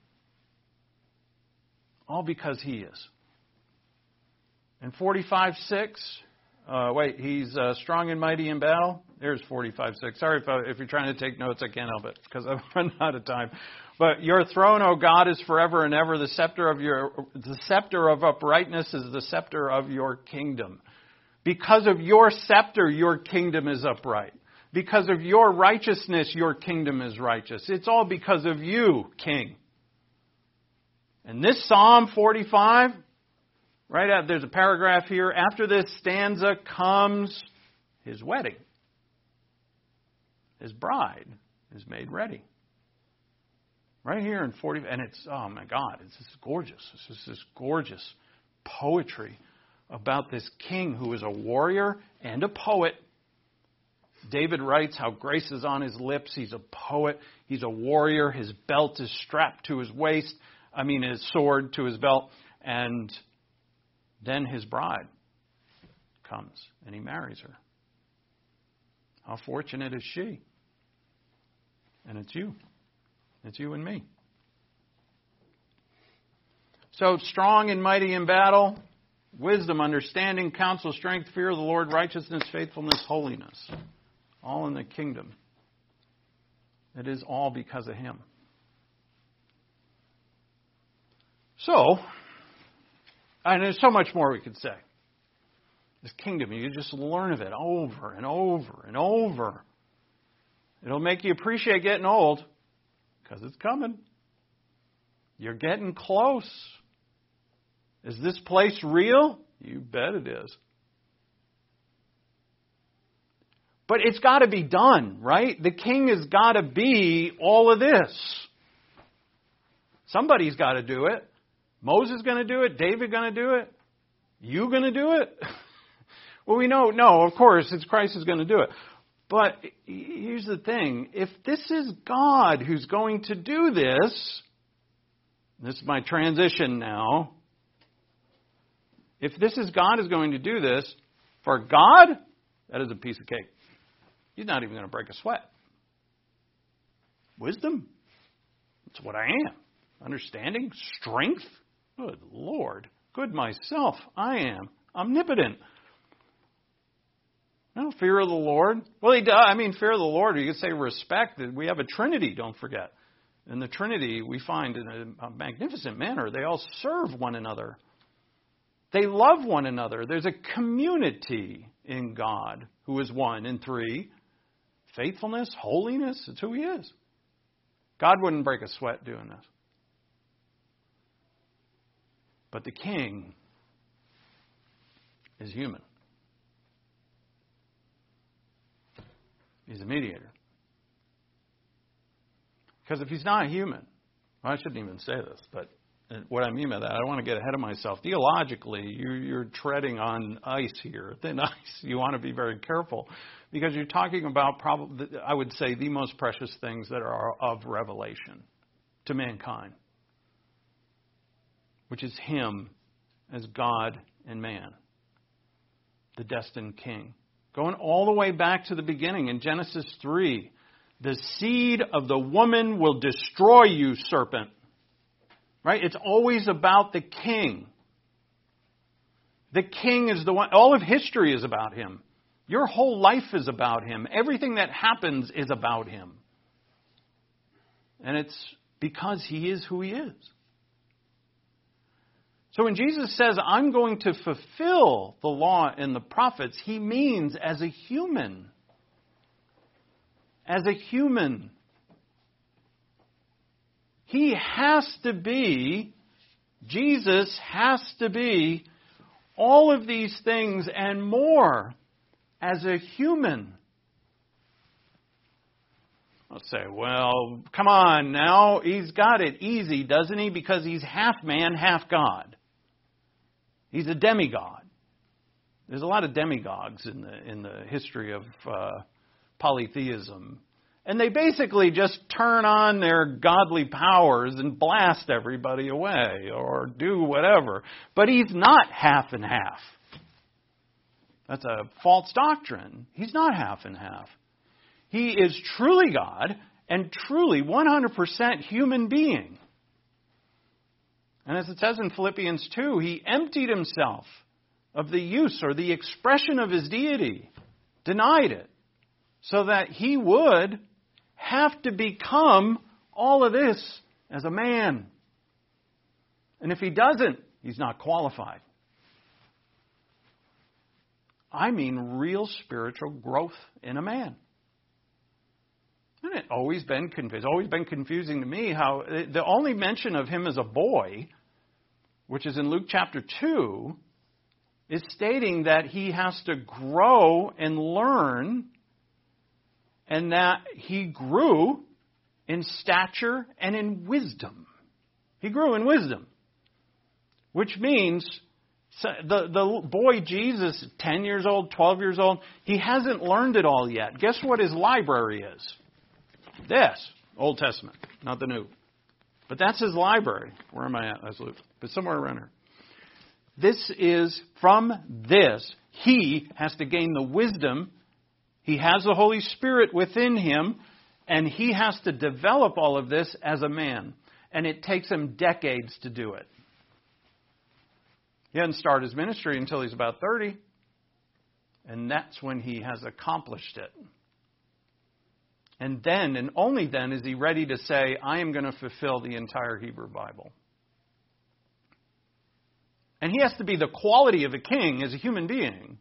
Speaker 1: All because He is. And forty-five six, uh, wait, He's uh, strong and mighty in battle. There's forty-five six. Sorry if, I, if you're trying to take notes, I can't help it because I've run out of time. But your throne, O God, is forever and ever. The scepter of your the scepter of uprightness is the scepter of your kingdom. Because of your scepter, your kingdom is upright. Because of your righteousness, your kingdom is righteous. It's all because of you, King. And this Psalm forty-five, right out, there's a paragraph here. After this stanza comes His wedding. His bride is made ready. Right here in forty, and it's, oh my God, it's just gorgeous. It's just this gorgeous poetry about this king who is a warrior and a poet. David writes how grace is on his lips. He's a poet. He's a warrior. His belt is strapped to his waist. I mean, his sword to his belt. And then his bride comes and he marries her. How fortunate is she? And it's you. It's you and me. So strong and mighty in battle, wisdom, understanding, counsel, strength, fear of the Lord, righteousness, faithfulness, holiness. All in the kingdom. It is all because of Him. So, and there's so much more we could say. This kingdom, you just learn of it over and over and over. It'll make you appreciate getting old. Because it's coming. You're getting close. Is this place real? You bet it is. But it's got to be done, right? The king has got to be all of this. Somebody's got to do it. Moses going to do it? David going to do it? You going to do it? Well, we know, no, of course, it's Christ who's going to do it. But here's the thing. If this is God who's going to do this, this is my transition now. If this is God who's going to do this, for God, that is a piece of cake. He's not even going to break a sweat. Wisdom, that's what I am. Understanding, strength, good Lord. Good myself, I am. Omnipotent. No, fear of the Lord. Well, he does. I mean, fear of the Lord, you could say respect. We have a Trinity, don't forget. In the Trinity, we find in a magnificent manner, they all serve one another. They love one another. There's a community in God who is one. And three, faithfulness, holiness, it's who He is. God wouldn't break a sweat doing this. But the King is human. He's a mediator. Because if He's not human, well, I shouldn't even say this, but what I mean by that, I don't want to get ahead of myself. Theologically, you're, you're treading on ice here, thin ice. You want to be very careful because you're talking about, probably, I would say, the most precious things that are of revelation to mankind, which is Him as God and man. the destined king. Going all the way back to the beginning in Genesis three. The seed of the woman will destroy you, serpent. Right? It's always about the king. The king is the one. All of history is about him. Your whole life is about him. Everything that happens is about him. And it's because he is who he is. So when Jesus says, I'm going to fulfill the law and the prophets, he means as a human. As a human. He has to be, Jesus has to be all of these things and more as a human. I'll say, well, come on now. He's got it easy, doesn't he? Because he's half man, half God. He's a demigod. There's a lot of demigods in the in the history of uh, polytheism. And they basically just turn on their godly powers and blast everybody away or do whatever. But he's not half and half. That's a false doctrine. He's not half and half. He is truly God and truly one hundred percent human being. And as it says in Philippians two, he emptied himself of the use or the expression of his deity, denied it, so that he would have to become all of this as a man. And if he doesn't, he's not qualified. I mean real spiritual growth in a man. And it always been it's always been confusing to me how the only mention of him as a boy, which is in Luke chapter two, is stating that he has to grow and learn, and that he grew in stature and in wisdom. He grew in wisdom, which means the, the boy Jesus, ten years old, twelve years old, he hasn't learned it all yet. Guess what his library is? This, Old Testament, not the New. But that's his library. Where am I at? That's Luke. But somewhere around here. This is, from this, he has to gain the wisdom. He has the Holy Spirit within him, and he has to develop all of this as a man. And it takes him decades to do it. He doesn't start his ministry until he's about thirty. And that's when he has accomplished it. And then, and only then, is he ready to say, I am going to fulfill the entire Hebrew Bible. And he has to be the quality of a king as a human being.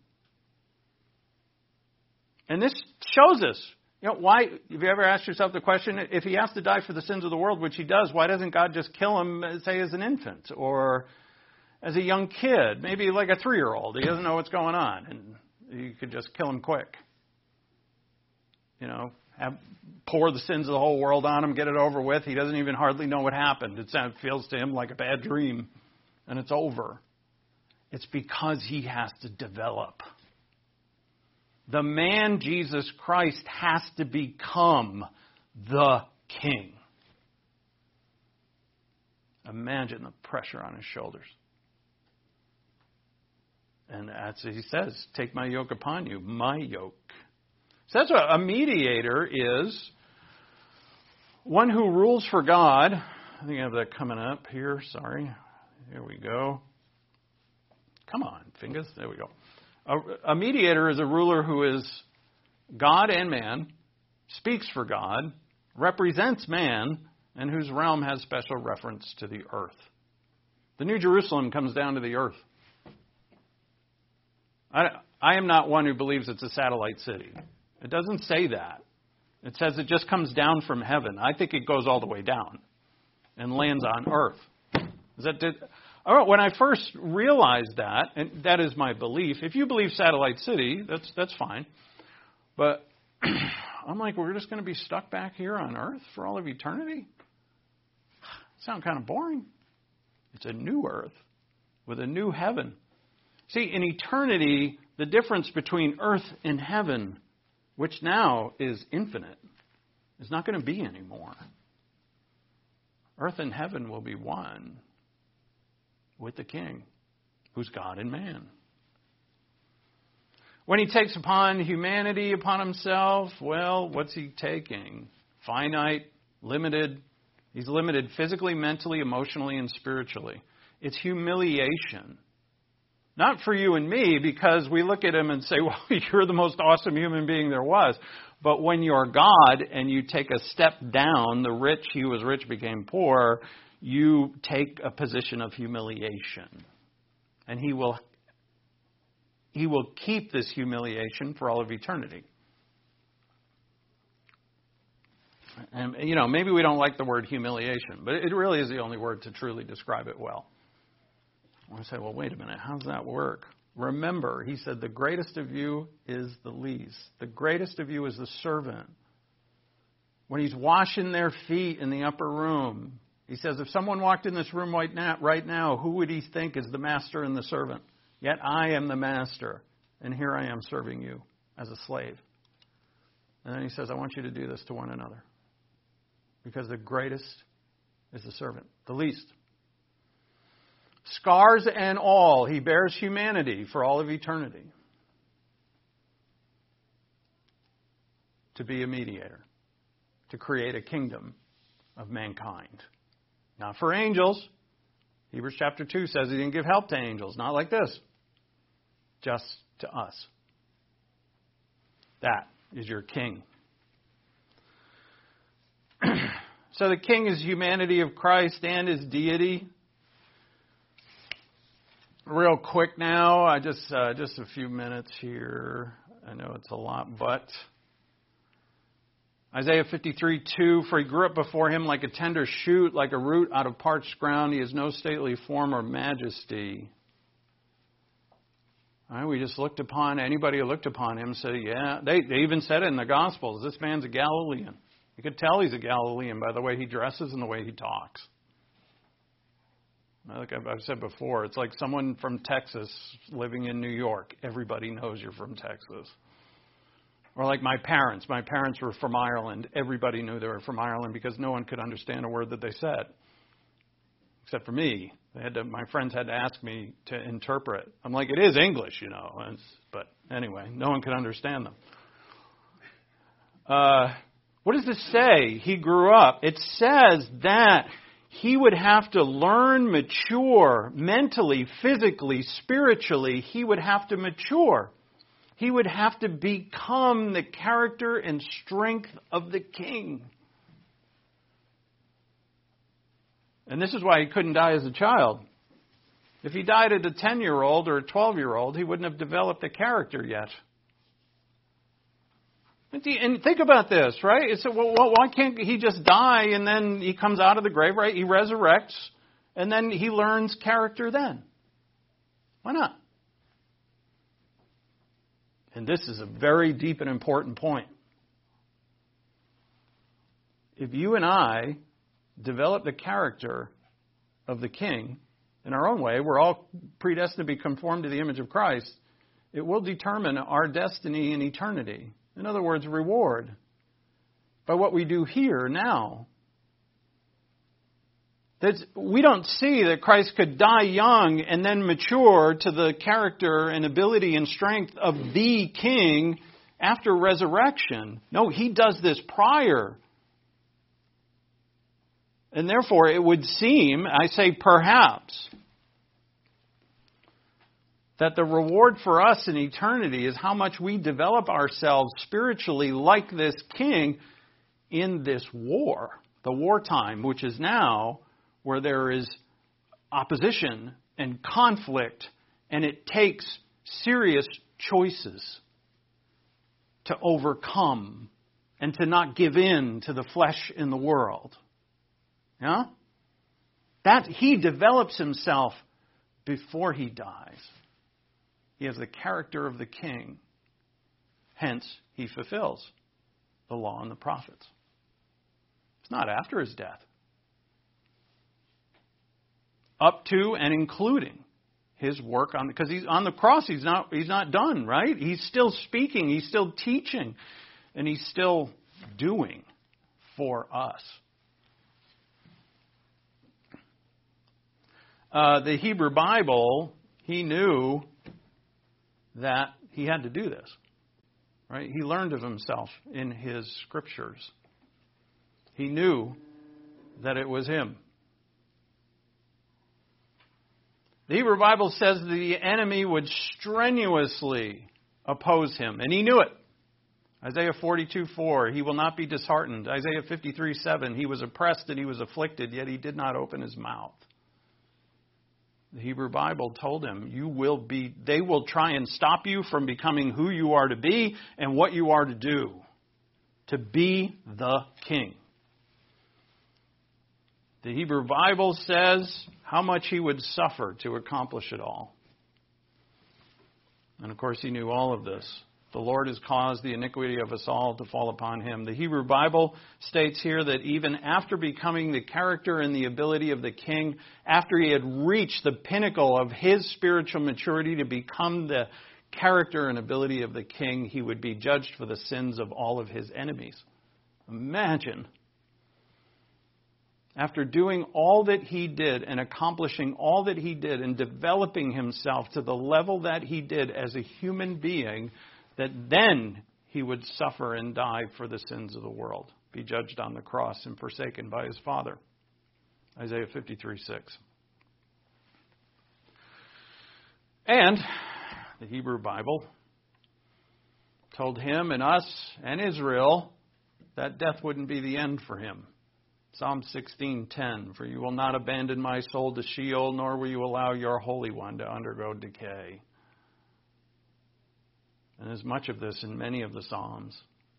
Speaker 1: And this shows us, you know, why, have you ever asked yourself the question, if he has to die for the sins of the world, which he does, why doesn't God just kill him, say, as an infant or as a young kid, maybe like a three-year-old? He doesn't know what's going on, and you could just kill him quick. You know, have, pour the sins of the whole world on him, get it over with. He doesn't even hardly know what happened. It sounds, feels to him like a bad dream, and it's over. It's because he has to develop. The man Jesus Christ has to become the king. Imagine the pressure on his shoulders. And as he says, take my yoke upon you, my yoke. So that's what a mediator is. One who rules for God. I think I have that coming up here. Sorry. Here we go. Come on, fingers. There we go. A, a mediator is a ruler who is God and man, speaks for God, represents man, and whose realm has special reference to the earth. The New Jerusalem comes down to the earth. I, I am not one who believes it's a satellite city. It doesn't say that. It says it just comes down from heaven. I think it goes all the way down and lands on earth. Is that did, when I first realized that, and that is my belief, if you believe satellite city, that's that's fine. But I'm like, we're just going to be stuck back here on earth for all of eternity? Sound kind of boring. It's a new earth with a new heaven. See, in eternity, the difference between earth and heaven, which now is infinite, is not going to be anymore. Earth and heaven will be one with the King, who's God and man. When he takes upon humanity upon himself, well, what's he taking? Finite, limited. He's limited physically, mentally, emotionally, and spiritually. It's humiliation. Not for you and me, because we look at him and say, well, you're the most awesome human being there was. But when you're God and you take a step down, the rich, he who was rich became poor, you take a position of humiliation. And he will, he will keep this humiliation for all of eternity. And, you know, maybe we don't like the word humiliation, but it really is the only word to truly describe it well. I say, well, wait a minute, how does that work? Remember, he said, the greatest of you is the least. The greatest of you is the servant. When he's washing their feet in the upper room, he says, if someone walked in this room right now, right now, who would he think is the master and the servant? Yet I am the master, and here I am serving you as a slave. And then he says, I want you to do this to one another. Because the greatest is the servant, the least. Scars and all, he bears humanity for all of eternity. To be a mediator. To create a kingdom of mankind. Not for angels. Hebrews chapter two says he didn't give help to angels. Not like this. Just to us. That is your king. So the king is humanity of Christ and his deity. Real quick now, I just uh, just a few minutes here. I know it's a lot, but Isaiah fifty-three two, for he grew up before him like a tender shoot, like a root out of parched ground. He has no stately form or majesty. All right, we just looked upon, anybody who looked upon him said, yeah, they, they even said it in the Gospels, this man's a Galilean. You could tell he's a Galilean by the way he dresses and the way he talks. Like I've said before, it's like someone from Texas living in New York. Everybody knows you're from Texas. Or like my parents. My parents were from Ireland. Everybody knew they were from Ireland because no one could understand a word that they said. Except for me. They had to, my friends had to ask me to interpret. I'm like, it is English, you know. It's, but anyway, no one could understand them. Uh, what does this say? He grew up. It says that he would have to learn, mature, mentally, physically, spiritually. He would have to mature. He would have to become the character and strength of the king. And this is why he couldn't die as a child. If he died at a ten-year-old or a twelve-year-old, he wouldn't have developed the character yet. And think about this, right? It's, well, why can't he just die and then he comes out of the grave, right? He resurrects and then he learns character then. Why not? And this is a very deep and important point. If you and I develop the character of the King in our own way, we're all predestined to be conformed to the image of Christ, it will determine our destiny in eternity. In other words, reward by what we do here now. That's, we don't see that Christ could die young and then mature to the character and ability and strength of the King after resurrection. No, he does this prior. And therefore, it would seem, I say perhaps, that the reward for us in eternity is how much we develop ourselves spiritually like this king in this war, the wartime, which is now where there is opposition and conflict, and it takes serious choices to overcome and to not give in to the flesh in the world. Yeah? That he develops himself before he dies. He has the character of the king. Hence, he fulfills the law and the prophets. It's not after his death. Up to and including his work on, because he's on the cross, he's not he's not done, right? He's still speaking, he's still teaching, and he's still doing for us. Uh, the Hebrew Bible, he knew that he had to do this. Right? He learned of himself in his scriptures. He knew that it was him. The Hebrew Bible says the enemy would strenuously oppose him, and he knew it. Isaiah forty-two four, he will not be disheartened. Isaiah fifty-three seven, he was oppressed and he was afflicted, yet he did not open his mouth. The Hebrew Bible told him, you will be, they will try and stop you from becoming who you are to be and what you are to do. To be the king. The Hebrew Bible says how much he would suffer to accomplish it all. And of course he knew all of this. The Lord has caused the iniquity of us all to fall upon him. The Hebrew Bible states here that even after becoming the character and the ability of the king, after he had reached the pinnacle of his spiritual maturity to become the character and ability of the king, he would be judged for the sins of all of his enemies. Imagine. After doing all that he did and accomplishing all that he did and developing himself to the level that he did as a human being, that then he would suffer and die for the sins of the world, be judged on the cross and forsaken by his Father. Isaiah fifty-three six. And the Hebrew Bible told him and us and Israel that death wouldn't be the end for him. Psalm sixteen ten, for you will not abandon my soul to Sheol, nor will you allow your Holy One to undergo decay. And there's much of this in many of the Psalms.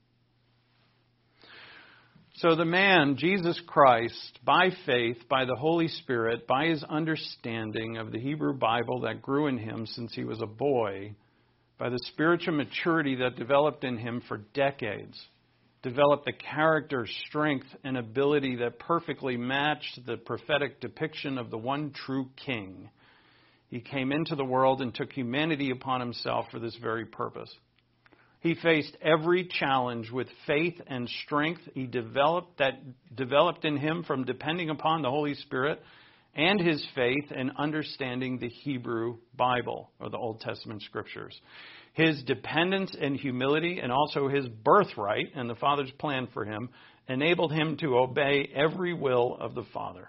Speaker 1: So the man, Jesus Christ, by faith, by the Holy Spirit, by his understanding of the Hebrew Bible that grew in him since he was a boy, by the spiritual maturity that developed in him for decades, developed the character, strength, and ability that perfectly matched the prophetic depiction of the one true King. He came into the world and took humanity upon himself for this very purpose. He faced every challenge with faith and strength he developed that developed in him from depending upon the Holy Spirit and his faith and understanding the Hebrew Bible or the Old Testament Scriptures. His dependence and humility and also his birthright and the Father's plan for him enabled him to obey every will of the Father.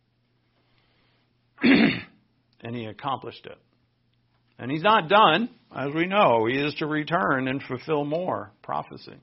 Speaker 1: And he accomplished it. And he's not done, as we know. He is to return and fulfill more prophecy.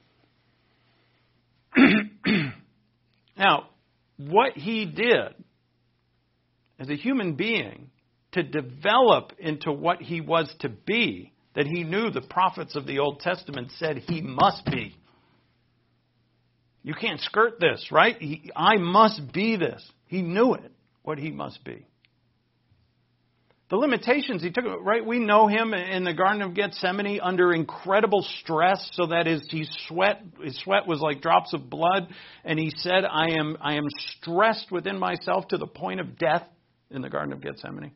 Speaker 1: Now, what he did as a human being to develop into what he was to be, that he knew the prophets of the Old Testament said he must be. You can't skirt this, right? He, I must be this. He knew it, what he must be. The limitations he took, right? We know him in the Garden of Gethsemane under incredible stress, so that his he sweat his sweat was like drops of blood, and he said, "I am I am stressed within myself to the point of death." In the Garden of Gethsemane,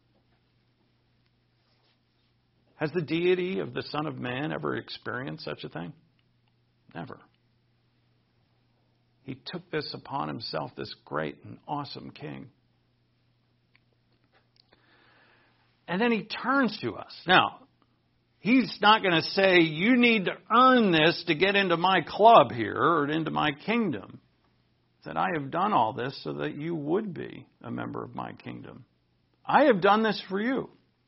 Speaker 1: has the deity of the Son of Man ever experienced such a thing? Never. He took this upon himself, this great and awesome King. And then he turns to us. Now, he's not going to say, you need to earn this to get into my club here or into my kingdom. That I have done all this so that you would be a member of my kingdom. I have done this for you.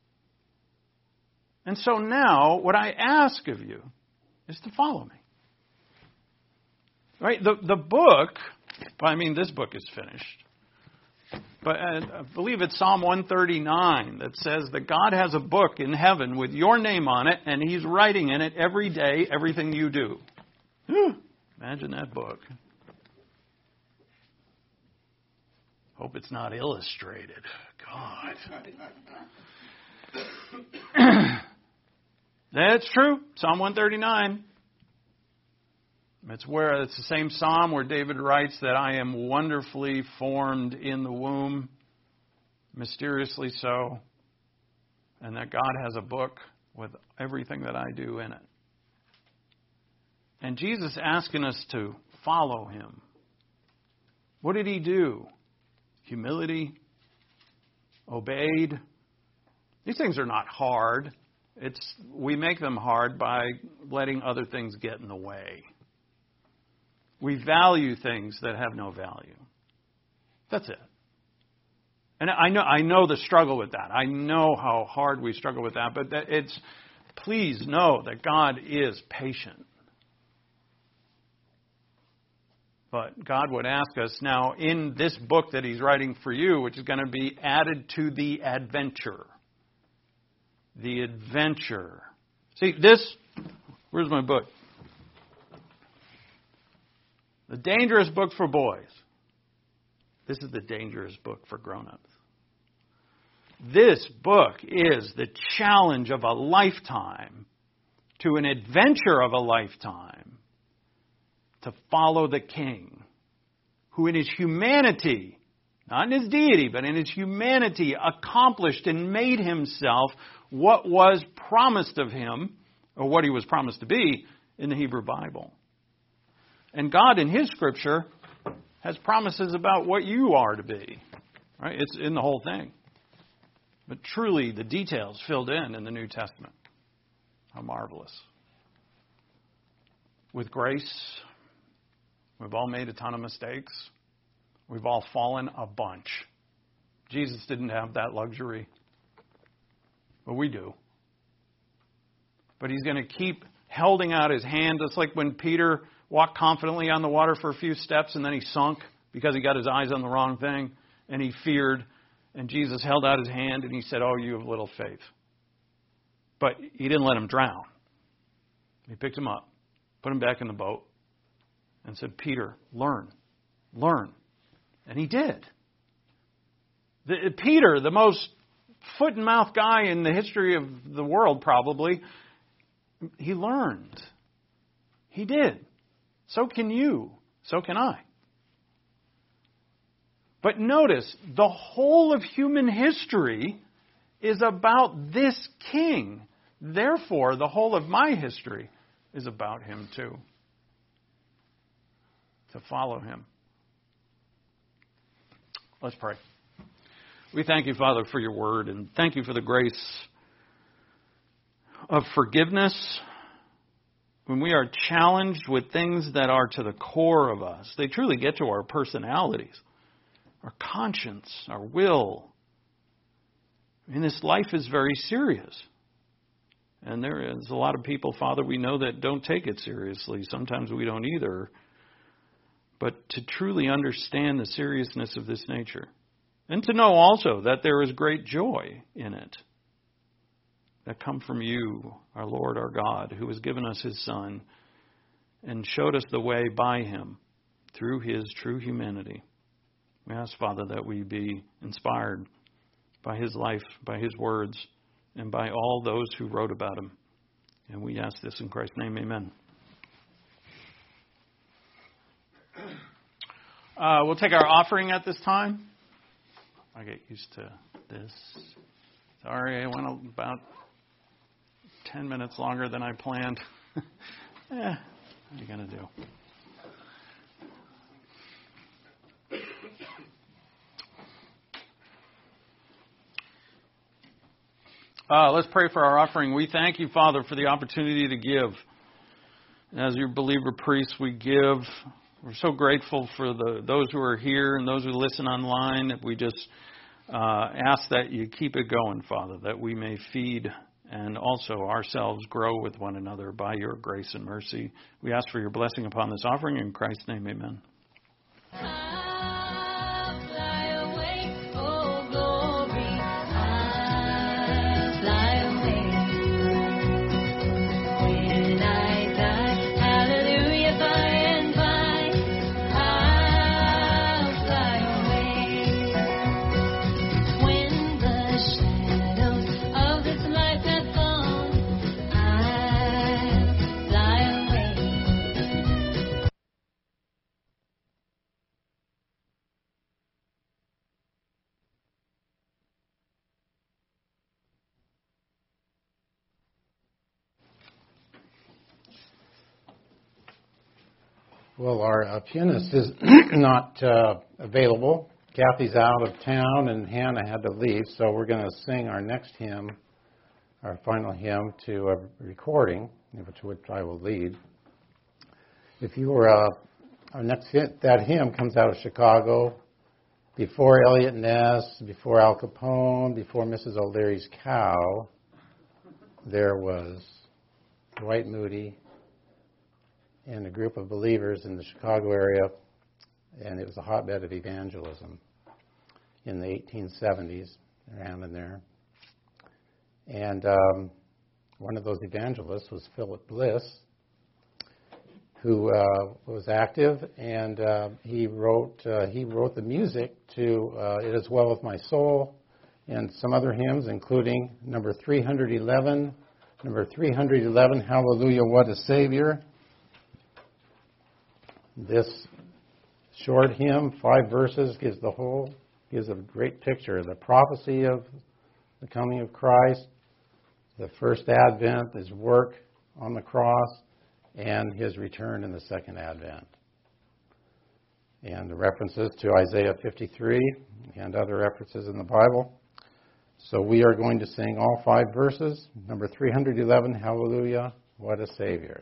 Speaker 1: And so now, what I ask of you is to follow me. Right? The, the book, I mean, this book is finished. But I believe it's Psalm one thirty-nine that says that God has a book in heaven with your name on it, and he's writing in it every day everything you do. Whew, imagine that book. Hope it's not illustrated. God. That's true. Psalm one thirty-nine. It's where it's the same psalm where David writes that I am wonderfully formed in the womb, mysteriously so, and that God has a book with everything that I do in it. And Jesus asking us to follow him. What did he do? Humility, obeyed. These things are not hard. It's we make them hard by letting other things get in the way. We value things that have no value. That's it. And I know I know the struggle with that. I know how hard we struggle with that. But that it's please know that God is patient. But God would ask us now in this book that He's writing for you, which is going to be added to the adventure. The adventure. See, this, where's my book? The dangerous book for boys. This is the dangerous book for grown-ups. This book is the challenge of a lifetime to an adventure of a lifetime to follow the King, who in His humanity, not in His deity, but in His humanity, accomplished and made Himself what was promised of Him, or what He was promised to be in the Hebrew Bible. And God in His Scripture has promises about what you are to be. Right? It's in the whole thing. But truly, the details filled in in the New Testament. How marvelous. With grace, we've all made a ton of mistakes. We've all fallen a bunch. Jesus didn't have that luxury. But we do. But He's going to keep holding out His hand, just like when Peter walked confidently on the water for a few steps and then he sunk because he got his eyes on the wrong thing and he feared. And Jesus held out His hand and He said, "Oh, you have little faith." But He didn't let him drown. He picked him up, put him back in the boat, and said, "Peter, learn, learn." And he did. The, Peter, the most foot and mouth guy in the history of the world probably, he learned. He did. So can you. So can I. But notice, the whole of human history is about this King. Therefore, the whole of my history is about Him too. To follow Him. Let's pray. We thank You, Father, for Your word, and thank You for the grace of forgiveness. When we are challenged with things that are to the core of us, they truly get to our personalities, our conscience, our will. I mean, this life is very serious. And there is a lot of people, Father, we know that don't take it seriously. Sometimes we don't either. But to truly understand the seriousness of this nature. And to know also that there is great joy in it. That come from You, our Lord, our God, who has given us His Son and showed us the way by Him through His true humanity. We ask, Father, that we be inspired by His life, by His words, and by all those who wrote about Him. And we ask this in Christ's name, amen. Uh, we'll take our offering at this time. I get used to this. Sorry, I went about ten minutes longer than I planned. eh, what are you going to do? Uh, let's pray for our offering. We thank You, Father, for the opportunity to give. As Your believer priests, we give. We're so grateful for the those who are here and those who listen online. We just uh, ask that You keep it going, Father, that we may feed and also ourselves grow with one another by Your grace and mercy. We ask for Your blessing upon this offering. In Christ's name, amen.
Speaker 2: Well, our uh, pianist is not uh, available. Kathy's out of town, and Hannah had to leave, so we're going to sing our next hymn our final hymn to a recording, to which I will lead. If you were, uh, our next hit, that hymn comes out of Chicago, before Elliot Ness, before Al Capone, before Missus O'Leary's cow. There was Dwight Moody and a group of believers in the Chicago area, and it was a hotbed of evangelism in the eighteen seventies, around in there. And um, one of those evangelists was Philip Bliss, who uh, was active, and uh, he wrote uh, he wrote the music to uh, "It Is Well With My Soul" and some other hymns, including number three hundred eleven, number three hundred eleven, "Hallelujah, What a Savior." This short hymn, five verses, gives the whole gives a great picture of the prophecy of the coming of Christ, the first advent, his work on the cross, and his return in the second advent. And the references to Isaiah fifty-three and other references in the Bible. So we are going to sing all five verses. Number three hundred eleven, "Hallelujah, What a Savior."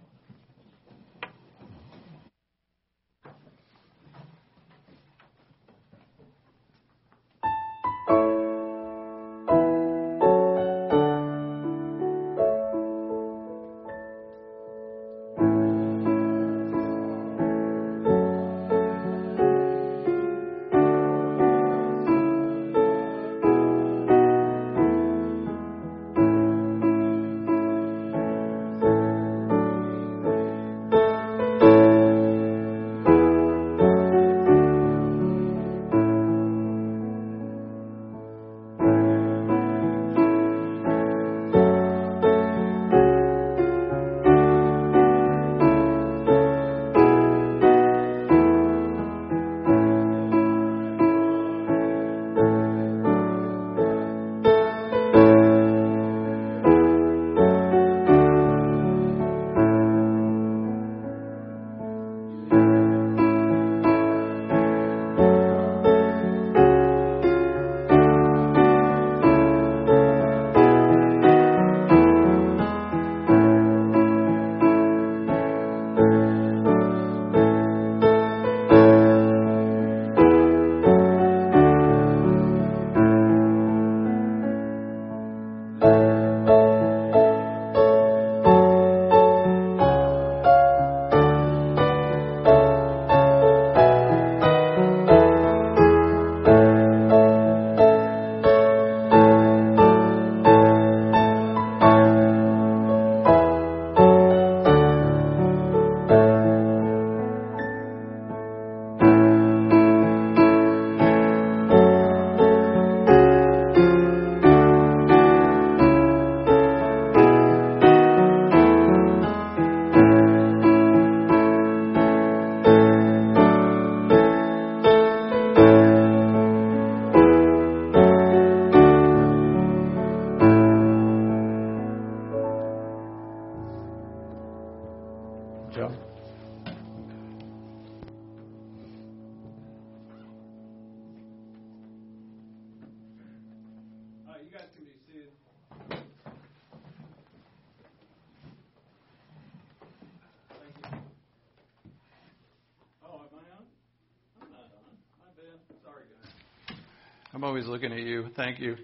Speaker 1: I'm always looking at you. Thank you.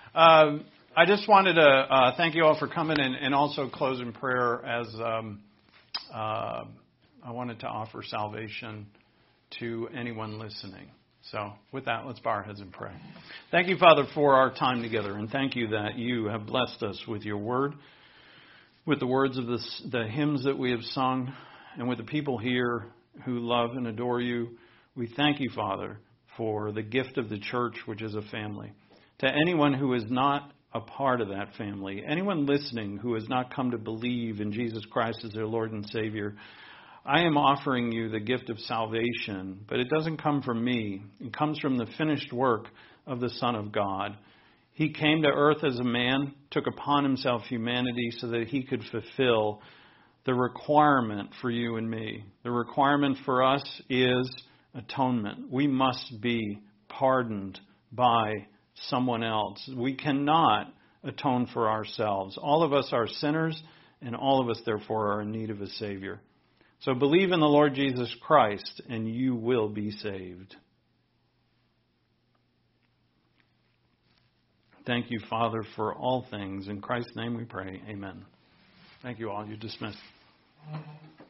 Speaker 1: Um, I just wanted to uh, thank you all for coming and, and also close in prayer as um, uh, I wanted to offer salvation to anyone listening. So with that, let's bow our heads and pray. Thank you, Father, for our time together, and thank you that you have blessed us with your word, with the words of this, the hymns that we have sung, and with the people here who love and adore you. We thank you, Father, for the gift of the church, which is a family. To anyone who is not a part of that family, anyone listening who has not come to believe in Jesus Christ as their Lord and Savior, I am offering you the gift of salvation, but it doesn't come from me. It comes from the finished work of the Son of God. He came to earth as a man, took upon himself humanity so that he could fulfill the requirement for you and me. The requirement for us is atonement. We must be pardoned by someone else. We cannot atone for ourselves. All of us are sinners, and all of us, therefore, are in need of a Savior. So believe in the Lord Jesus Christ, and you will be saved. Thank you, Father, for all things. In Christ's name we pray. Amen. Thank you all. You're dismissed.